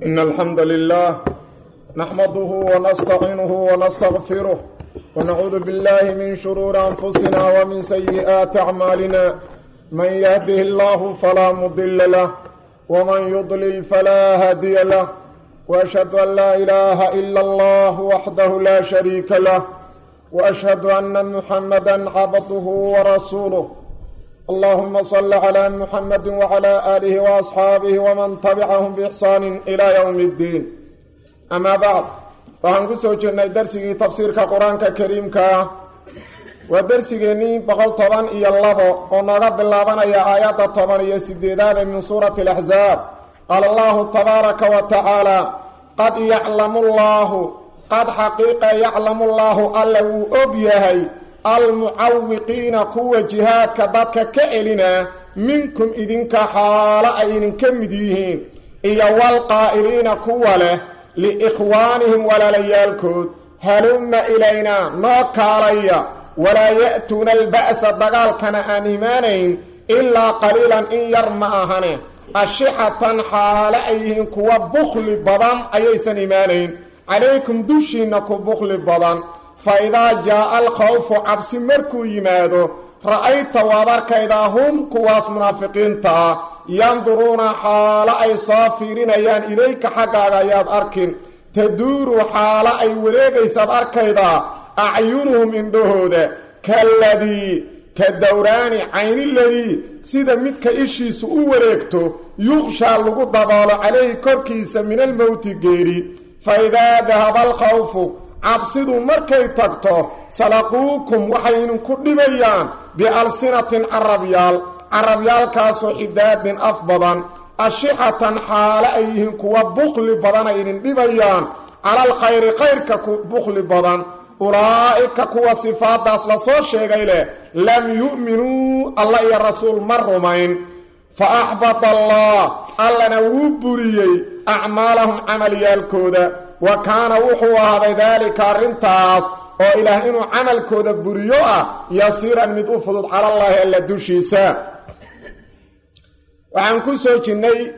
إن الحمد لله نحمده ونستعينه ونستغفره ونعوذ بالله من شرور أنفسنا ومن سيئات أعمالنا من يهده الله فلا مضل له ومن يضلل فلا هادي له وأشهد أن لا إله إلا الله وحده لا شريك له وأشهد أن محمدا عبده ورسوله اللهم صل على محمد وعلى آله وأصحابه ومن تبعهم بإحسان إلى يوم الدين أما بعد فهنكو سوچنay darsigii tafsiirka quraanka kariimka ودرسيني بقول طبعا إيا الله ونغا باللابان إيا آيات طبعا إيا سديدان من سورة الأحزاب قال الله تبارك وتعالى قد يعلم الله قد حقيقة يعلم الله ألو أبيهي المعوقين قوة جهاد كبادك كإلنا منكم إذنك حال أين كمديهين إيا والقائلين قوة له لإخوانهم ولا ليالكود هلم إلينا نوك عليا ولا يأتون البأس دقال كان آنيمانين إلا قليلا إن يرمأهن الشحة حال أيهم كوا بخل بضان أيسان إيمانين عليكم دوشينكو بخل بضان فإذا جاء الخوف عبس مركو يمادو رأيت وابرك إذا هم كواس منافقين تا ينظرون حال أي صافرين أيان إليك حقا ياد أركن تدور حال أي وريق يساد أرك إذا أعينهم اندهوده كالذي كالدوران عين الذي سيدا متك إشي سؤو وريكتو يغشى اللقو الضبال عليه كركيس من الموت غيري فإذا ذهب الخوف عبصدوا مركي تكتو سلقوكم وحين كل بيان بألسنة عربيال كاسو حداد أفضلا الشحة حال أيهم كوا بخل بضان إن ببيان على الخير خيرك بخل بضان أولئك كوا صفات أصلا صور شيء لم يؤمنوا الله يا رسول مرمين فأحبط الله نوبريي أعمالهم عمليا الكودة وكان وحوا هذا ذلك الرنتاس وإله إنه عمل كودة بريوة يصير أن متوفضت على الله إلا دوشيسا وعن كل سوچني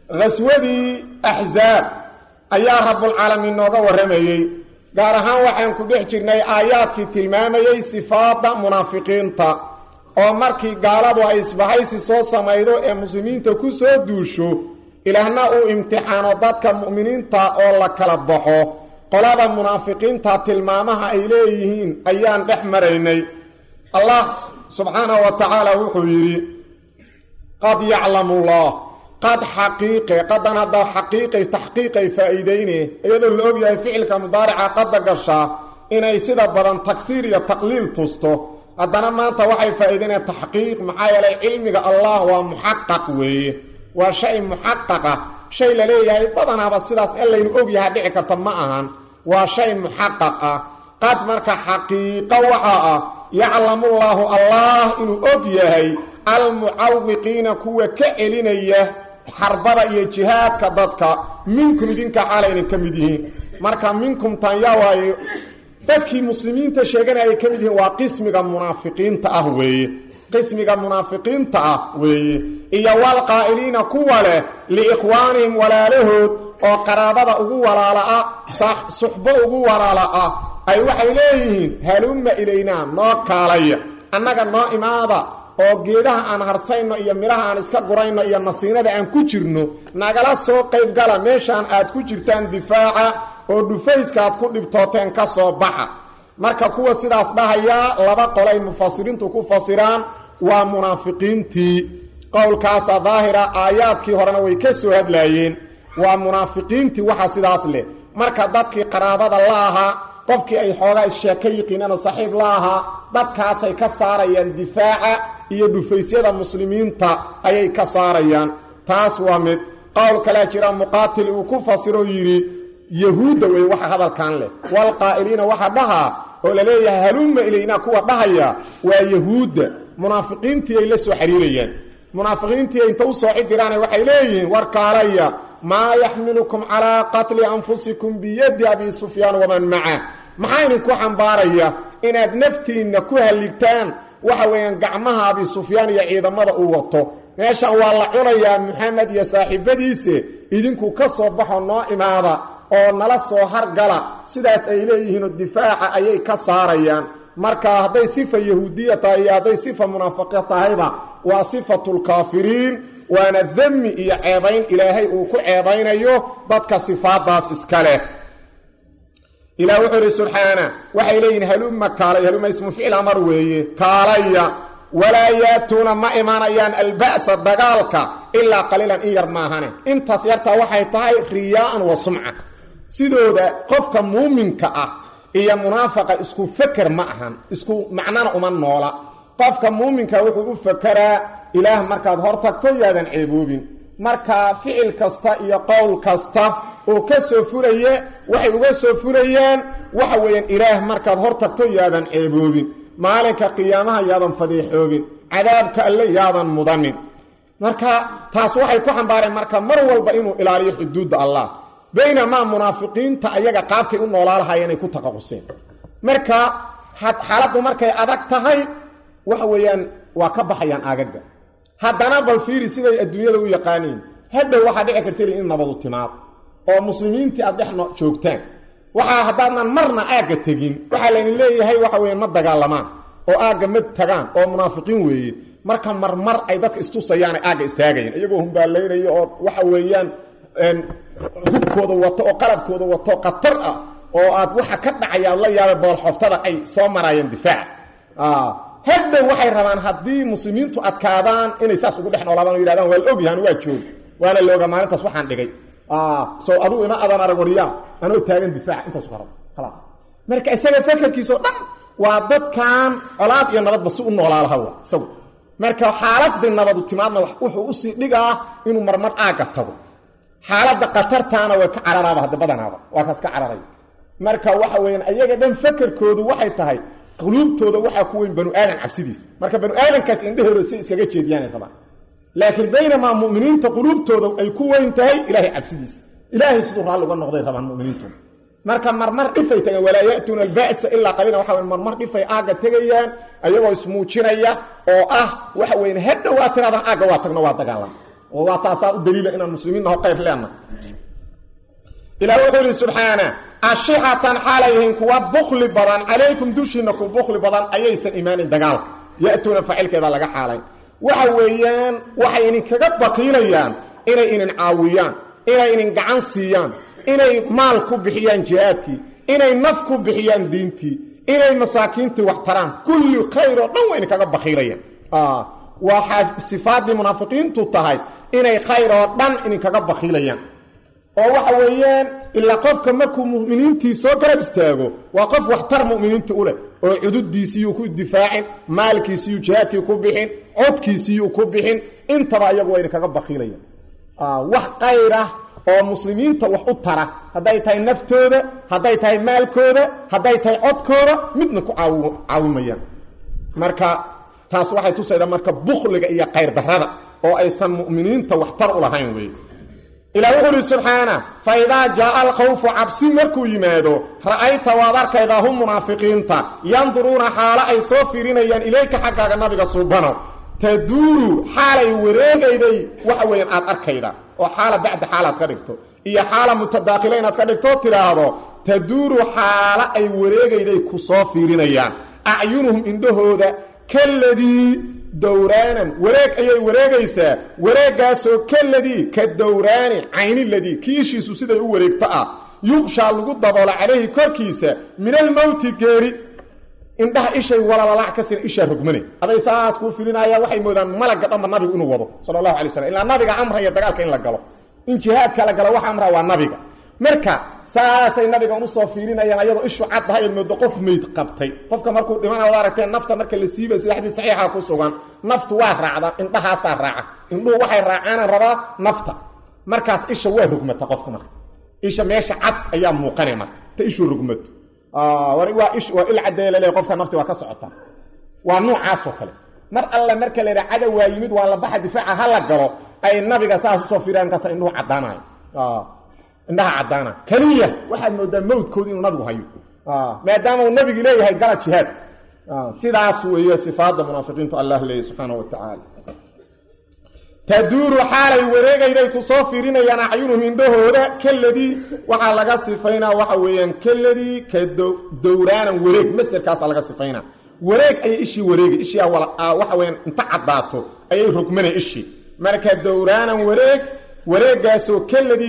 غسودي أحزاب أيها رب العالمين نوغا ورميي gaarahaan waxaan ku dhex jirnay aayaadkii tilmaamayay sifaada munaafiqiinta oo markii gaaladu ay isbahaysi soo sameeydo ee muslimiinta ku soo duusho ilaahna uu imtixaano dadka mu'miniinta oo la kala baxo qolada munaafiqiinta tilmaamaha ay leeyihiin ayaan dhex maraynay Allah subhanahu wa ta'ala wuxuu yiri qad ya'lamu Allah قد حقيقة قد هذا حقيقة تحقيق فائدينه ايضا لو يا فعلك مضارع قد قشا ان يسد بدن تكثير يا تقليل توستو ادنا ما انت وحي فائدينه تحقيق معايا علمك الله ومحقق وشيء محقق شيء لليه بدنا بس sidaas ilaa in og yahay dhici karta ma ahan waa shay muhaqqaq qad marka haqiiqa waxa يعلم الله إنه أبيهي المعوقين كوا كإلينيه حربنا يجهاد كضدك منكم دينك علينا كمدين مركا منكم تنياوي تبكي مسلمين تشيغان أي كمدين وقسمك المنافقين تأهوي قسمك المنافقين تأهوي إيا والقائلين كوا له لإخوانهم ولا لهود وقرابة أغو ولا لأ صحبة أغو ولا لأ أي waxay leeyihiin halumma ilayna ma kaalaya annaga noo imaada oo geedaha aan harsayno iyo miraha aan iska gurayno iyo nasiinada aan ku jirno nagala soo qayb gala meeshaan aad ku jirtaan difaaca oo dhufayska aad ku dhibtooteen ka soo baxa marka kuwa sidaas dhahaya laba qolay mufassiriintu ku fasiraan waa munaafiqiintii qowlkaas daahira aayaadkii horena way ka soo hadlayeen waa munaafiqiintii waxa sidaas leh marka dadkii qaraabada laaha qofkii ay xoogaa sheekay yiqiinana saaxiib laaha dadkaas ay ka saarayaan difaaca iyo dhufaysyada muslimiinta ayay ka saarayaan taas waa mid qowl kala jira muqaatil uu ku fasiro yiri yahuuda way waxa hadalkan leh wal qaa'ilina waxa dhaha oo la leeyahay halumma ilayna kuwa dhahaya waa yahuuda munaafiqiintii ay la soo xiriirayaan munaafiqiintii inta u soo cidiraan waxay leeyihiin war kaalaya ما يحملكم على قتل أنفسكم بيد أبي سفيان ومن معه محاين كو حنباريا إن أدنفتين كو هالليكتان وحوين قعمها أبي سفيان يعيد ماذا أوطو meesha waa la cunayaa Muhammad iyo saaxiibadiisa idinku ka soo baxo noo imaada oo nala soo hargala sidaas ay leeyihiin difaaca ayay ka saarayaan marka hadday sifa yahuudiya tahay iyo hadday sifa munaafiqiya tahayba waa sifatul kaafiriin waana dhammi iyo ceebayn ilaahay uu ku ceebaynayo dadka sifaadaas iska leh إلى وحر سبحانه وحيلين هلوم كالي هلوم اسم فعل أمر ويه كالي ولا ياتون ما إيمانيان البأس الدقالك إلا قليلا إير ماهانه انت سيرتا وحي طاي رياء وسمعة سيدو ده قفك مؤمنك إيا منافق اسكو فكر معهن اسكو معنانا أمان نولا قفك مؤمنك وحو فكر إله مركز هورتك طيادا عيبوبين marka ficil kasta iyo qowl kasta oo ka soo furaya waxay uga soo furayaan waxa weeyaan ilaah markaad hor tagto yaadan ceeboobin maalinka qiyaamaha yaadan fadiixoobin cadaabka alle yaadan mudanin marka taas waxay ku xambaareen marka mar walba inuu ilaaliyo xuduudda Allah bayna munaafiqiinta ayaga qaabkay u noolaalahaayeen ay ku taqaquseen marka xaaladu markay adag tahay waxa weeyaan waa ka baxayaan aagaga haddana bal fiiri siday adduunyada u yaqaaniin hadda waxa dhici karta in nabadu timaad oo muslimiintii aad dhexno joogtaan waxa haddaan marna aaga tagin waxa la leeyahay waxa weeyaan ma dagaalamaan oo aaga mid tagaan oo munaafiqiin weeye marka marmar ay dadka istusayaan aaga istaagayeen iyagoo humbaaleynaya oo waxa weeyaan hubkooda wato oo qalabkooda wato qatar ah oo aad waxa ka dhacaya la yaabay bool xoftada ay soo marayeen difaac hadda waxay rabaan hadii muslimiintu adkaadaan inay saas ugu dhexnoolaadaan oo yiraahdaan wal ogyahan waa joog waana looga maalintaas waxaan dhigay soo adu ina adan arag wariya anoo taagan difaac intaas qarab kala marka isaga fakarkiisa dhan waa dadkan colaad iyo nabad bas u noolaalaha waa saw marka xaaladda nabadu timaadna wuxuu u sii dhigaa inuu marmar aaga tago xaaladda qatartaana way ka cararaaba hadda badanaaba waa kaas ka cararay marka waxa weeyaan ayaga dhan fakarkoodu waxay tahay quluubtooda waxa ku weyn banu aadan cabsidiis marka banu aadankaas indhahooda si iskaga jeediyaan rabaa laakiin baynama muuminiinta quluubtooda ay ku weyn tahay ilaahay cabsidiis ilaahay sidoo raal uga noqday rabaan muuminiintu marka marmar dhifay tagan walaa yaatuna alba'sa illa qalina waxa weyn marmar dhifay aaga tagayaan ayagoo ismuujinaya oo waxa weyn hadda waa tiradan aaga waa tagno waa dagaalan oo waa taasa u daliila inaan muslimiinna ho qayb leena إلى وحده سبحانه الشيحة حاليهم كوا بخل بدن عليكم دوشينكم بخل بدن أيسا إيمان الدقال يأتون فعل كذا لغا حالي وحويان وحيين كغا بقيليان إنay inin caawiyaan inay inin gacan siiyaan inay maal ku bixiyaan jihaadkii inay naf ku bixiyaan diintii inay masaakiintii wax taraan kulli khayr oo dhan way kaga baqiilayaan waxa sifaadii munaafiqiintu tahay inay khayr oo dhan in kaga baqiilayaan oo waxa weeyaan illa qofka markuu muuminiintii soo garab istaago waa qof wax tar muuminiinta u leh oo xuduudiisii ku difaacin maalkiisii jihaadkii ku bixin codkiisii ku bixin intaba iyagu way kaga baqiilayaan wax qayra oo muslimiinta wax u tara haday tahay naftooda haday tahay maalkooda haday tahay codkooda midna ku caawimayaan marka taas waxay tusaydaa marka bukhliga iyo qayr darrada oo aysan muuminiinta wax tar u lahayn weey إلى وحده سبحانه فإذا جاء الخوف عبسي مركو يمادو رأيت وذرك إذا هم منافقين ينظرون حال أي صوفرين إليك حقا النبي صوبانه تدور حالي وريغيدي وحوين أركيدا وحالة بعد حالة تكريكتو إيا حالة متداخلين تكريكتو تراهدو تدور حالة أي وريغيدي كصوفرين أعينهم إنده كالذي دورانا وريق أي وريقيسا وريقاسو كالذي كالدوران عين الذي كيشيسو سيدا وريق تقع يغشى اللقود دبال عليه كوركيسا من الموت كيري إنها إشي ولا لا كسر إشي رقمني هذا يساس كو فيلنا يا وحي مودان ملك قدام النبي أنه وضو صلى الله عليه وسلم إلا النبي عمره يدقال كإن لقاله إن جهاد كالقاله وحي عمره والنبي marka saasay nabiga uu soo fiirinayaan ayadoo ishu cad tahay muddo qof meed qabtay qofka markuu dhimanaa wadaartay nafta marka la siibay saxdi saxiixa ku sugan naftu waa raacda indhaha saa raaca indhuhu waxay raacaan rabaa nafta markaas isha waa rugmata qofka marka isha meesha cad ayaa muuqanay marka ta ishu rugmato waa ish waa il cadeelay qofka nafti waa ka socota waa noocaas oo kale mar alla marka la raacada waa yimid waa la baxa difaaca hala galo ay nabiga saas soo fiiraan ka sa indhuhu cadaanay indhaha cadaana kaliya waxa moodaa mawdkood inuu nabigu hayo maadaama uu nabigu leeyahay gala jihaad sidaas weeye sifaada munaafiqiinta Allah leeyahay subhanahu wa ta'ala taduuru xaalay wareegayday ku soo fiirinayaan acyunuhum indhahooda kaladii waxaa laga sifaynaa waxa weeyaan kaladii ka dowraanan wareeg masderkaasa laga sifaynaa wareeg ayay ishii wareegay ishii waxa weeyaan inta caddaato ayay rogmanay ishii marka dowraanan wareegaasoo kaladii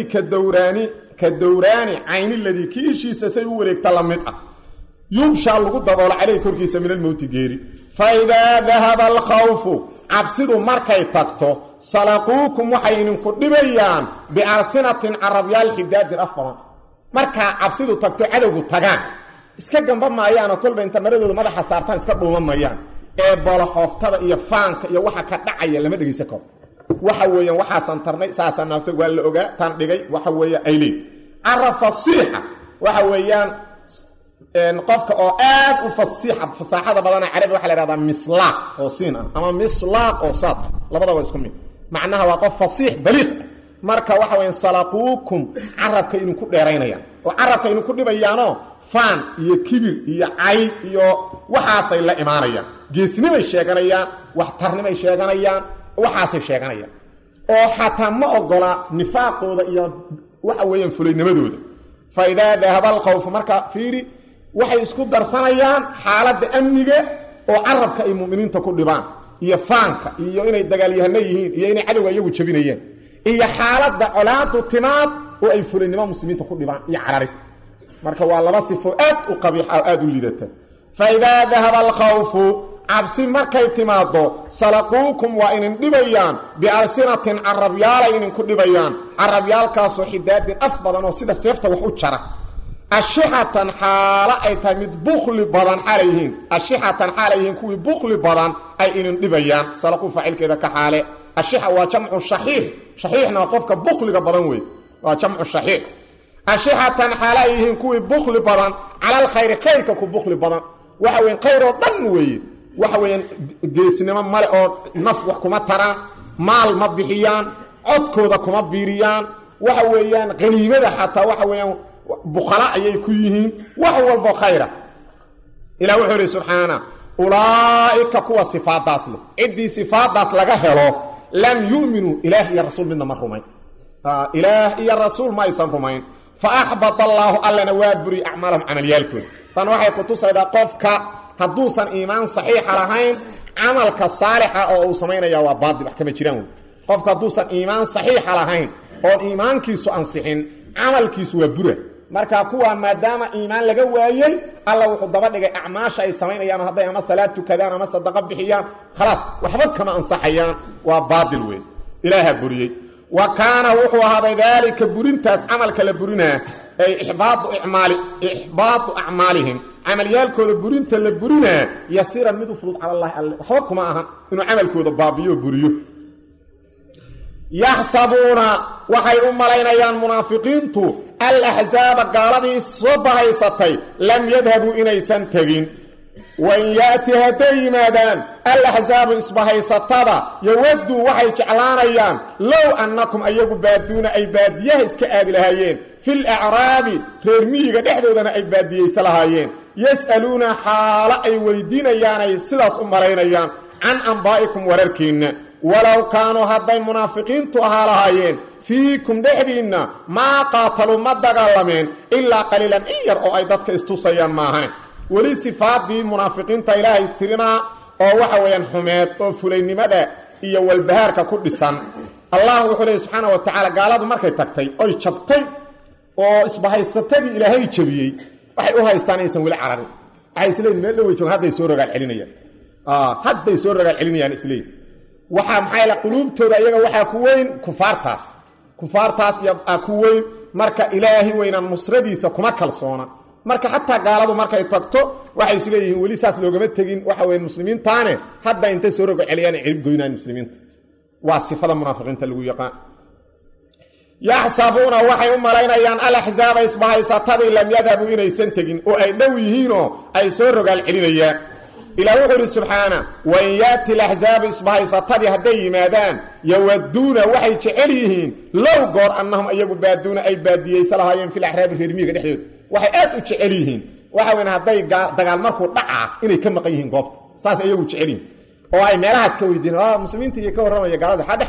ka dowraani cayniladii kii ishiisa say u wareegta la mid ah yubshaa lagu daboolo calayhi korkiisa min almowti geeri fa idaa dahaba alkhawfu cabsidu markay tagto salaquukum waxay idinku dhibayaan bialsinatin carabyaal xidaadin af badan markaa cabsidu tagto cadowgu tagaan iska gamba maayaanoo kolba inta maradooda madaxa saartaan iska dhuuman mayaan ee boloxooftada iyo faanka iyo waxa ka dhacaya lama dhegaysan karo waxa weeyaan waxaasan tarnay saasaan naabtay waa la ogaa taan dhigay waxa weeye ayleey carab fasiixa waxa weeyaan qofka oo aad u fasaaxada badana carabi waxa la yiraahdaa mislaaq oo siin ah ama mislaaq oo saad labada waa isku mid macnaha waa qof fasiix baliiq marka waxa weyn salaquukum carabka inuu ku dheeraynayaan oo carabka inuu ku dhibayaano faan iyo kibir iyo cay iyo waxaasay la imaanayaan geesnimay sheeganayaan wax tarnimay sheeganayaan waxaasay sheeganayaan oo xataa ma ogola nifaaqooda iyo waxa weeyaan fulaynimadooda fa idaa dahaba alkhawf marka fiiri waxay isku darsanayaan xaaladda amniga oo carabka ay muuminiinta ku dhibaan iyo faanka iyo inay dagaalyahano yihiin iyo inay cadowga iyagu jabinayaan iyo xaaladda colaadu timaad oo ay fulaynimo muslimiinta ku dhibaan iyo cararid marka waa laba sifo aad u qabiix aad u liidata fa idaa dahaba alkhawfu cabsi markay timaado salaquukum waa inin dhibayaan bialsinatin carabyaalay idinku dhibayaan carabyaalkaasoo xidaadin af badan oo sida seefta wax u jara ashixatan xaala ay tahay mid bukhli badan xalayhiin ashixatan xalayhiin kuwii bukhli badan ay inin dhibayaan salaqu faacilkeeda ka xaale ashixa waa jamcu shaxiix shaxiixna waa qofka bukhliga badan wey waa jamcu shaxiix ashixatan xalayhiin kuwii bukhli badan cala alkhayri khayrka ku bukhli badan waxa weyn khayr oo dhan weeye waxa weeyaan geesnimo male oo naf wax kuma taraan maal ma bixiyaan codkooda kuma biiriyaan waxa weeyaan qaniimada xataa waxa weeyaan bukhala ayay ku yihiin wax walba khayra ilaa wuxuu yiri subxaana ulaa'ika kuwa sifaadaas leh cidii sifaadaas laga helo lam yu'minu ilaah iyo rasuul midna ma rumayn ilaah iyo rasuul ma aysan rumayn fa ahbata allah allana waaburi a'malahum amaliyalkum tan waxay ku tusaydaa qofka hadduusan iimaan saxiixa lahayn camalka saalixa oo uu sameynaya waa baadil wax kama jiraan qofka hadduusan iimaan saxiixa lahayn oo iimaankiisu ansixin camalkiisu waa bura marka kuwa maadaama iimaan laga waayay alla wuxuu daba dhigay acmaasha ay sameynayaan haday ama salaatu kadaan ama sadaqa bixiyaan khalaas waxba kama ansaxayaan waa baadil weey ilaaha buriyay wa kaana wuxuu ahaday dalika burintaas camalka la burinaa ay ihbaatu a'maalihim amaliyalkooda burinta la burinaa yasiran mid fudud ala allah waxba kuma aha inuu camalkooda baabiyo buriyo yaxsabuuna waxay u malaynayaan munaafiqiintu al-ahzaab qaaladii soo bahaysatay lam yadhabu inaysan tagin wan yaati hadaymadan al-ahzaab isbahaysatada yawaddu waxay jeclaanayaan law annakum ayagu baaduna ay baadiyaha iska aadi lahaayeen fil a'raabi reer miyiga dhexdoodana ay baadiyaysa lahaayeen yas'aluuna xaala ay weydiinayaan ay sidaas u malaynayaan can anbaa'ikum wararkiina walaw kaanuu hadday munaafiqiintu ahaa lahaayeen fiikum dhexdiinna maa qaataluu ma dagaalameen ilaa qaliilan in yar oo ay dadka istusayaan maahane weli sifaadii munaafiqiinta ilaahay tirinaa oo waxa weeyaan xumeed oo fulaynimada iyo walbahaarka ku dhisan allah wuxuu leeyahay subxaanahu wa tacaala gaaladu markay tagtay oy jabtay oo isbahaysatadii ilaahay jabiyey waxay u haystaan inaysan weli cararin waxay isleeyihin meel dhowey joogan hadday soo rogaal celinayaan hadday soo rogaal celinayaan isleeyihin waxa maxay la quluubtooda iyaga waxa ku weyn kufaartaas iyo ku weyn marka ilaahi weyna nusradiisa kuma kalsoona marka hatta gaaladu markay tagto waxay isleeyihiin wali saas loogama tagin waxa weyn muslimiintaane hadda inta soo rogo celiyaan cilib goynaan muslimiinta waa sifada munaafiqiinta lagu yaqaan yaxsabuuna waxay u malaynayaan al-ahzaab isbahaysatadii lam yadhabu inaysan tagin oo ay dhow yihiinoo ay soo rogaal celinayaan إلى وحر سبحانه وإن يأتي الأحزاب إصبحيصتدي هدي يمادان يودون وحي جعليهين لو قر أنهم أيقوا بادون أي بادية سلاهايين في الأحراب الهرمية نحيد وحي آتوا جعليهين وحي وإن هدي دقال مركو دعا إني كم قيهين قفت ساس أيقوا جعليهين وحي ميلاها سكويدين مسلمين تيكور رمى يقال هذا حد أحمر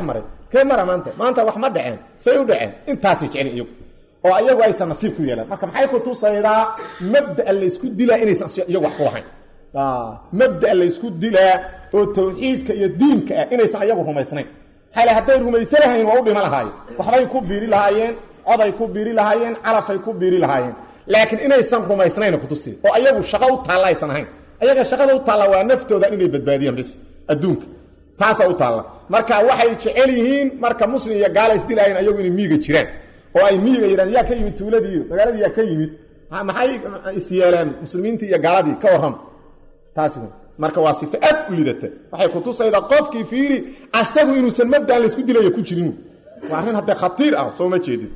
كمرة maanta wax ma dhaceen say u dhaceen intaas jecel iyagu oo ayagu ay nasiib ku yeelan marka maxay ku tusaydaa mabda la isku dilaa inaysan iyagu wax ku lahayn mabda la isku dilaa oo tawxiidka iyo diinka inaysan iyagu rumaysnayn hal haday rumaysanayn waa u dhima lahaayeen waxbay ku biiri lahaayeen oday ku biiri lahaayeen calafay ku biiri lahaayeen laakiin inaysan rumaysnayn ku tusay oo ayagu shaqo u taalaysan ahayn ayaga shaqada u taala waa naftooda inay badbaadiyaan bis adduunka taas u taala marka waxay jecel yihiin marka muslim iyo gaal is dilayeen ayagu inay miiga jiraan oo ay miiga yiraan yaa ka yimid tuuladii magaaladii yaa ka yimid maxay isyeelaan muslimiinta iyo gaaladii ka waram taas marka waa sifo aad u lidata waxay ku tusaydaa qofkii fiiri asagu inuusan mabdaan la isku dilayo ku jirin waa arrin hadda khatiir ah soo ma jeedin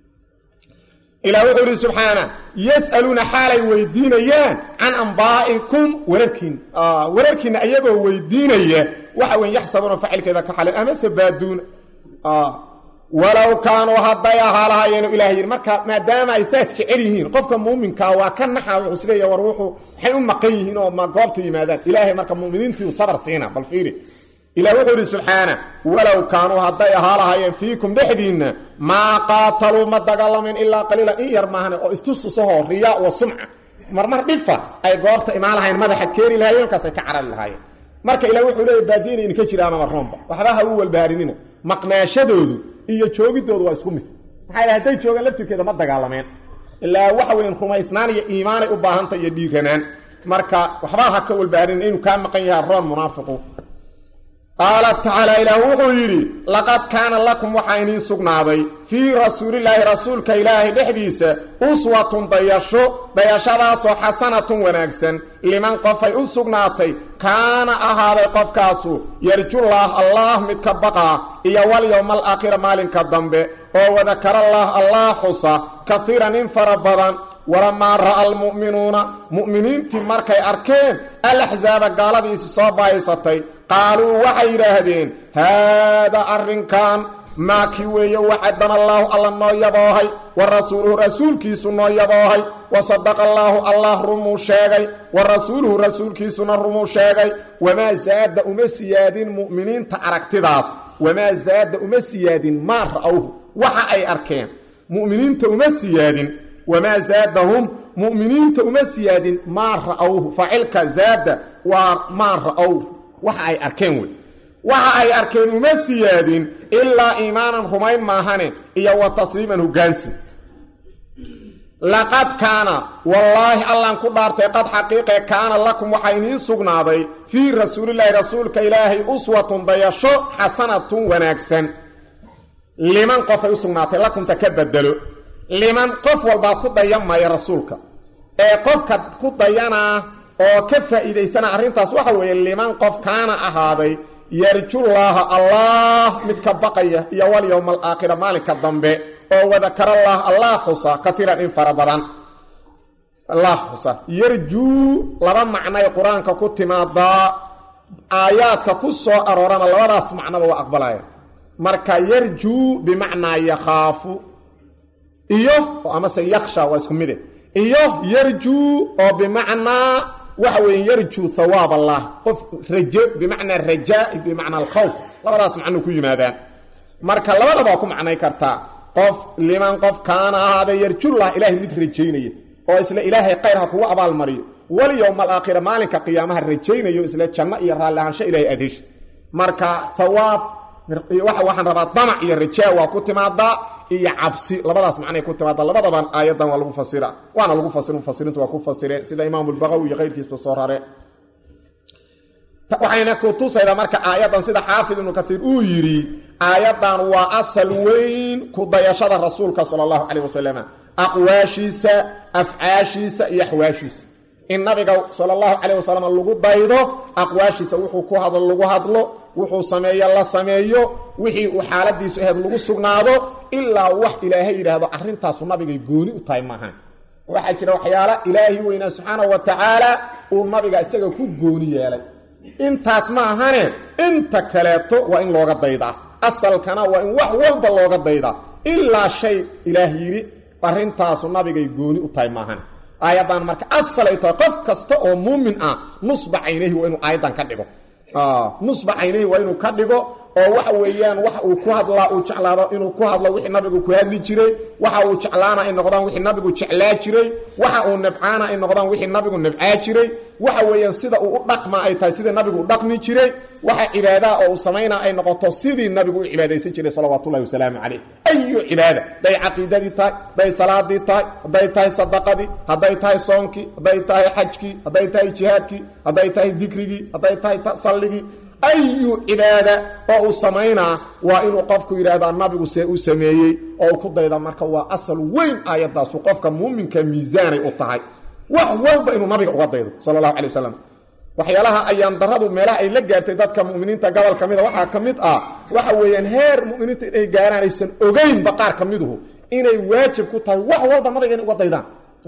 ilaa wuxuu subhanahu yasaluna halay weydiinayaan an anbaa'ikum wararkin ayagoo weydiinaya waxa weyn yaxsabuna facilkeeda ka xalin ama sabaadun walaw kaanu haday ahalaayeen ilaahay marka maadaama ay saas jecel yihiin qofka muuminka waa ka naxaa wuxuu sileeyahay war wuxuu waxay u maqan yihiin oo ma goobta yimaadaan ilaahay marka muuminiintu sabar siina bal fiiri ilaa wuxuu subhanahu walaw kaanu haday ahalaayeen fiikum dhaxdiina ma qaatalu ma dagalamin illa qalilan iyar maahan oo istususaho riya wa sum'a marmar dhifa ay goobta imaalahayn madaxa keeni lahaayeen kaas ay ka carar lahaayeen marka ilaa wuxuu leeyahay baadiina in ka jiraan marroomba waxba ha u walbaarinina maqnaashadoodu iyo joogidoodu waa isku mid maxay haday joogan laftirkeeda ma dagaalameen ilaa waxa weyn rumaysnaan iyo iimaan ay u baahantay iyo dhiiranaan marka waxba ha ka walbaarin inuu ka maqan yahay roon munaafiqu قال تعالى إلى وحيري لقد كان لكم وحينين سقناضي في رسول الله رسولك إلهي بحديثة أسوة ضياشة حسنة ونكسا لمن قفي أسقناطي كان أهالي قفكاسو يرجو الله متكبقا إيا واليوم الآخر مالين كالضنبي وذكر الله حصى كثيرا انفربضا ولما رأى المؤمنون مؤمنين تماركي أركين الأحزاب قالت إسصابايستي قالوا وحي رهدين هذا أرنكان ما كيوي وعدنا الله نويبوهي والرسول رسول كيسو نويبوهي وصدق الله رمو شاقي والرسول رسول كيسو نرمو شاقي وما زاد أمسياد مؤمنين تأركتداس وما زاد أمسياد ما رأوه وحي أركين مؤمنين تأمسياد وما زادهم مؤمنين تأمسياد ما رأوه فعلك زاد وما رأوه وحي أركين وحي أركين أمسياد إلا إيمانا همين ماهاني إيا وتصريما هجانسي لقد كان والله الله كبارتي قد حقيقة كان لكم وحينين سقناضي في رسول الله رسولك إلهي أسوة ضيشو حسنة ونكسا لمن قف يسقناطي لكم تكبدلوا لمن قف والباقود يما يا رسولك قف كد ينا oo ka faa'iideysana arintaas waxa weeye liman qof kaana ahaaday yarju Allah midka baqaya iyo wal yawmal aakhir maalinka dambe oo wada kara Allah xusa kathiran in farabadan Allah xusa yarju laba macna ee quraanka ku timaada aayaadka ku soo aroorana labadaas macnaba waa aqbalaya marka yarju bi macna yakhafu iyo ama se yakhsha waa isku mid iyo yarju oo bi macna وحوين يرجو ثواب الله قف رجاء بمعنى الرجاء بمعنى الخوف لبداس معنى كل مادان marka labadaba ku macnay karta qof liman qof kaana hada yarju Allah ilaahi mid rajaynayo oo isla ilaahi qeyrha kuwa abaal mariyo wal yawmal aakhir maalinka qiyaamaha rajaynayo isla janno iyo raallaansho ilaahi adeesh marka thawaab waxaan rabaa damac iyo rajaa waa ku timaada iyo cabsi labadaas macnay ku timaada labadaban aayadan waa lagu fasira waana lagu fasirin mufassirintu waa ku fasireen sida imaam al-Baghawi iyo qeyrkiisa soo rare waxayna ku tusayda marka aayadan sida xaafid ibn kathir uu yiri aayadan waa asal weyn ku dayashada rasuulka sallallahu alayhi wasallam aqwaashiisa afcaashiisa iyo ahwaashiisa in nabiga sallallahu alayhi wasallam lagu daydo aqwaashiisa wuxuu ku hadlo lagu hadlo wuxuu sameeyo la sameeyo wixii uu xaaladiisu ahayd lagu sugnaado ilaa wax ilaahay yiraahdo arintaas nabiga gooni u tahay maahan waxa jira waxyaala ilaahi weyna subhanahu wa ta'ala uu nabiga isaga ku gooni yeelay intaas ma ahane inta kaleeto waa in looga daydaa asalkana waa in wax walba looga daydaa ilaa shay ilaahi yiri arintaas nabiga gooni u tahay maahan aayadan marka asalayto qof kasta oo muumin ah nusba aynayhi waa inuu aayadan ka dhigo nusba aynayhi waa inuu ka dhigo oo waxa weeyaan waxa uu ku hadlaa uu jeclaado inuu ku hadlo wixii nabigu ku hadli jiray waxa uu jeclaana ay noqdaan wixii nabigu jeclaa jiray waxa uu nabcaana ay noqdaan wixii nabigu nabcaa jiray waxa weeyaan sida uu u dhaqma ay tahay sida nabigu u dhaqmi jiray waxa cibaada oo uu sameeyna ay noqoto sidii nabigu u cibaadaysan jiray sallallahu wasallam alayhi ayu cibaada day aqeedadii tahay day salaadii tahay day tahay sadaqadii haday tahay soonki haday tahay xajki haday tahay jihaadki haday tahay dhikrigi haday tahay salligi ayu cibaada oo uu sameeyna waa inuu qofku yiraahdo nabigu see uu sameeyay oo ku dayda marka waa asal weyn aayadaas qofka muuminka miisaanay u tahay wax walba inuu nabiga uga daydo sallallahu alayhi wasallam waxyaalaha ayaan daradu meelaha ay la gaartay dadka muuminiinta gobol kamida waxa kamid ah waxa weeyaan heer muuminiintu ay gaaranaysan ogeyn baqaar kamiduhu inay waajib ku tahay wax walba nabiga uga daydaan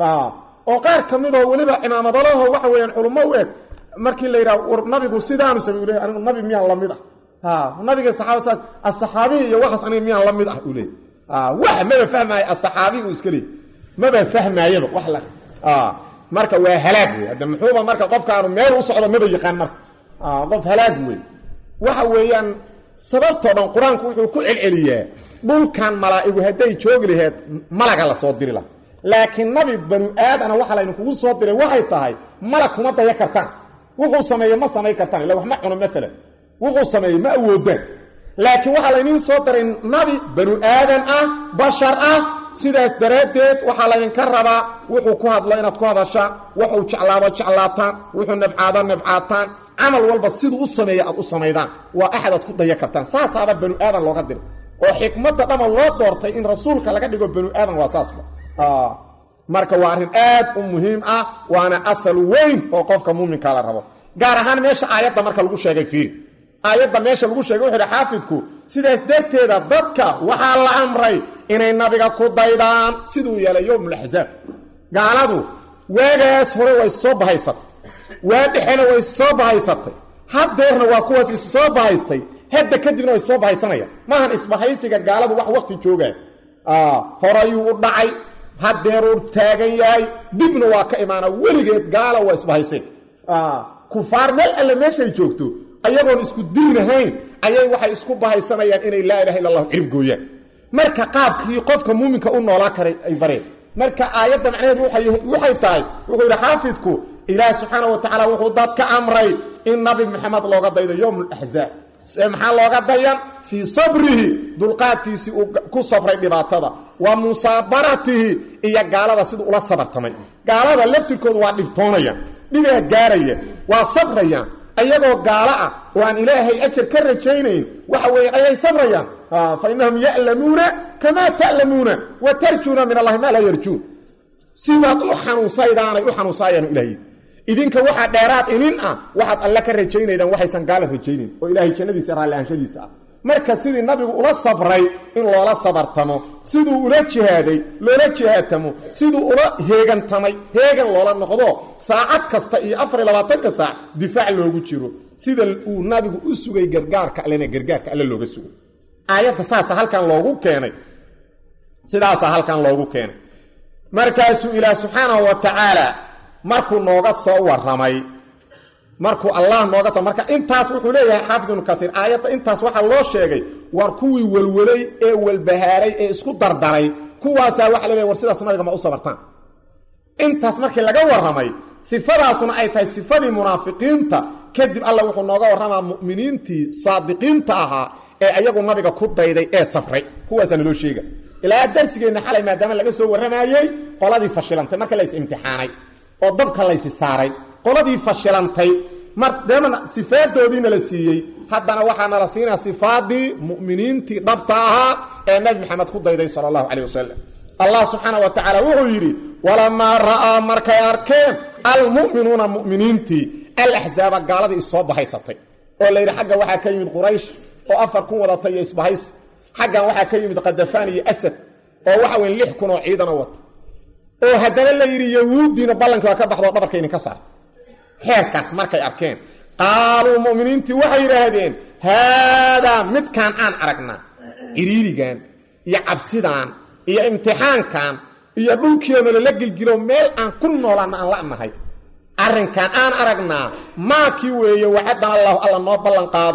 oo qaar kamid oo waliba imaamadalaha waxa weeyaan culummo u eg markii la yiraahdo nabigu sidaanu sameeyay anigu nabi miyaan la mid ah nabiga saxaabada as-saxaabi iyo waxas aniga miyaan la mid ah u leeyahay wax ma fahmay as-saxaabi uu iska leeyahay ma fahmayaba wax la marka waa halaag weey hada muxuuba marka qofka aanu meel u socdo ma yaqaan marka qof halaag weey waxa weeyaan sababtoo dhan quraanku wuxuu ku celceliyaa dhulkan malaa'igu haday joogi lahayd malaga la soo diri lahaa laakiin nabi banu aadana waxa la kugu soo diray waxay tahay malag kuma daya kartaan wuxuu sameeyay ma sameey kartaan ilaa wax ma cuno mesela wuxuu sameeyay ma awoodaan laakiin waxa la idin soo diray nabi banu aadan ah bashar ah sidaas daraadeed waxa la idin ka rabaa wuxuu ku hadlo inaad ku hadashaan wuxuu jeclaado jeclaataan wuxuu nabcaataan amal walba sidoo u sameeyay aad u sameeyaan waa ahad ku daya kartaan saasaaba banu aadan looga diray oo xikmadda dhama loo doortay in rasuulka laga dhigo banu aadan waa saasba marka waa arin aad u muhiim ah waana asal weyn oo qofka muuminka la rabo gaar ahaan meesha aayadda marka lagu sheegay fiir aayadda meesha lagu sheegay wuxuu xaafidku sidaas darteeda dadka waxa la amray inay nabiga ku daydaan sidoo yeelay yawmul ahzab gaaladu weegaas hore way soo bahaysatay waadixina way soo bahaysatay hadeerna waa kuwaas soo bahaystay hadda kadibna way soo bahaysanayaan maahan isbahaysiga gaaladu wax waqti joogaa horayu u dhacay hadeer uu taagan yahay dibna waa ka imaana weligeed gaala waa isbahaysay kufaar meel alle meeshay joogto ayagoon isku diinahayn ayay waxay isku bahaysanayaan inay laa ilaaha illa allah cirib gooyaan marka qaabkii qofka muuminka u noolaa karay ay bareen marka aayadda macnaheedu waxay tahay wuxuu yiri xaafidku ilaahay subhanahu wa ta'ala wuxuu dadka amray in nabi maxamed looga daydo yawmul ahzab maxaa looga dayan fi sabrihi dulqaadkiisi ku sabray dhibaatada wa musabaratihi iyo gaalada sidoo ula sabartamay gaalada laftirkoodu waa dhibtoonayaan dhibaa gaaraya waa sabrayaan ayagoo gaala ah oo aan ilaahay ajar ka rajaynayn waxa weeyaan ayay sabrayaan fa innahum ya'lamuna kama ta'lamuna wa tarjuna min allahi ma la yarjun sidaad u xanuunsayaan ilaahay idinka waxa dheeraad inin ah waxaad alla ka rajaynaydaan waxaysan gaala rajaynin oo ilaahay jannadiisa raalaanshadiisa ah marka sidii nabigu ula sabray in loola sabartamo siduu ula jihaaday loola jihaatamo siduu ula heegan loola noqdo saacad kasta iyo 24 saac difaac loogu jiro sida uu nabigu u sugay gargaarka alla looga sugo aayadda saasa halkan loogu keenay sidaasa halkan loogu keenay markaasuu ilaahay subhanahu wa ta'ala markuu nooga soo waramay markuu allah nooga soo marka intaas wuxuu leeyahay xaafid ibn kathir aayada intaas waxa loo sheegay war kuwii walwalay ee walbahaaray ee isku dardaray kuwaasa waxa leeyahay war sidaas nabiga ma u sabartaan intaas markii laga waramay sifadaasuna ay tahay sifadii munaafiqiinta kadib allah wuxuu nooga waramaa mu'miniintii saadiqiinta ahaa ee ayagu nabiga ku dayday ee sabray kuwaasana loo sheegay ilaa darsigeena xalay maadaama laga soo waramayay qoladii fashilantay marka la is imtixaanay oo dabka la is saaray qoladii fashilantay mardeemana sifaadoodiina la siiyay haddana waxaana la siinaa sifaadii mu'miniintii dhabta ahaa ee nabi maxamed ku dayday sallallahu alayhi wasallam allah subhanahu wa ta'ala wuxuu yiri walama ra'a markay arkeen almu'minuuna mu'miniintii al-ahzaba gaaladii soo bahaysatay oo la yiri xagga waxa ka yimid quraysh oo 4 kun wadatay isbahays xagga waxa ka yimid qadafaan iyo asad oo waxa weyn 6 kun oo ciidan wata oo haddana la yiri yahuudina ballanka ka baxdo dhabarkayna ka saar heerkaas markay arkeen qaalu mu'miniintii waxay yiraahdeen hada midkan aan aragna iriirigan iyo cabsidaan iyo imtixaankan iyo dhulkiina la gilgilo meel aan ku noolaana aan la'nahay arrinkan aan aragna ma kii weeyo wacada allah noo ballan qaaday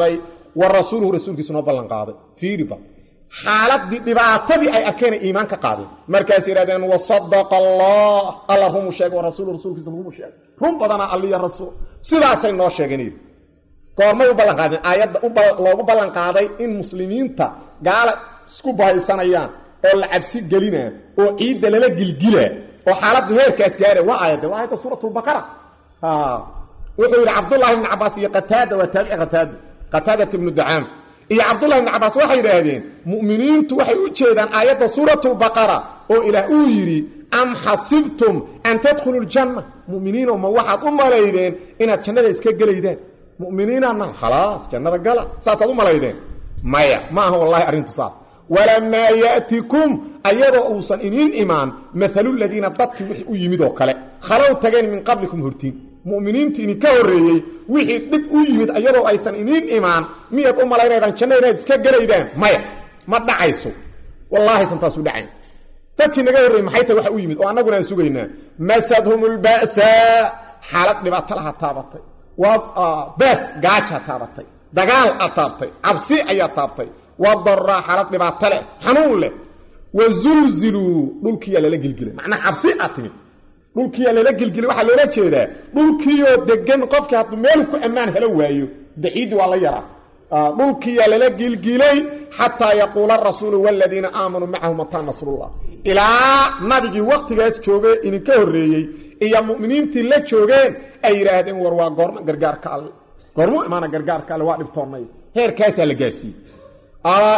wa rasuuluhu rasuulkiisu noo ballan qaaday fiiriba xaaladii dhibaatadii ay arkeen iimaan ka qaadeen markaas yiraahdeen wa sadaqa allah alla rumu sheeg wa rasuuluhu rasuulkiisu rumu sheeg rum badana alliya rasuul sidaasay noo sheegeen goormay u ballan qaadeen aayadda loogu ballan qaaday in muslimiinta gaala isku bahaysanayaan oo la cabsi gelinaa oo ciidda lala gilgilaa oo xaaladdu heerkaas gaaray waa aayadda suuratul baqara wuxuu yiri Abdullah ibn Abbas iyo Qatada wa tabi'i Qatada ibn Du'am iyo Abdullah ibn Abbas waxay yiraahdeen mu'miniintu waxay u jeedaan aayadda suuratul baqara oo ilaah uu yiri am hasibtum an tadkhulul janna mu'miniina ma waxaad u maleeyeen inaad jannada iska galeydaan mu'miniina khalaas jannada gala saasaad u maleeyeen maya ma aha wallahi arintu saas ولما يأتكم أيضا أوصن إنين إيمان مثل الذين ضدك وحي يمدوا كلا خلوا تجين من قبلكم هرتين مؤمنين تيني كوريي وحي دب يمد أيضا أيضا إنين إيمان مية الله إذا كنا يسكت جريدان ما دعيسو والله سنتاسو دعين ضدك نجوري محيط وحي يمد وأنا قلنا سجينا مسدهم البأساء حالات نبطلها تابطي بس جاتها تابطي دجال أتابطي عبسي أي تابطي والضراء حالات نباتله حنون له وزلزلوا دولكيا لا جلجله معنى عبسي اتمي دولكيا لا جلجله waxa loola jeedaa dulkiyo degan qofka had meel ku amaan helo waayo daciid wala yara dulkiya la jilgilay hatta yaqula ar-rasul walladina aamanu ma'ahu mata nasrullah ila nabigi waqtigaas joogay in ka horeeyay iyo mu'miniintii la joogeen ay yiraahdeen war waa goorma gargaarka alle goormo imaana gargaarka alle waa dhibtoonay heerkaas la gaarsiiyay ألا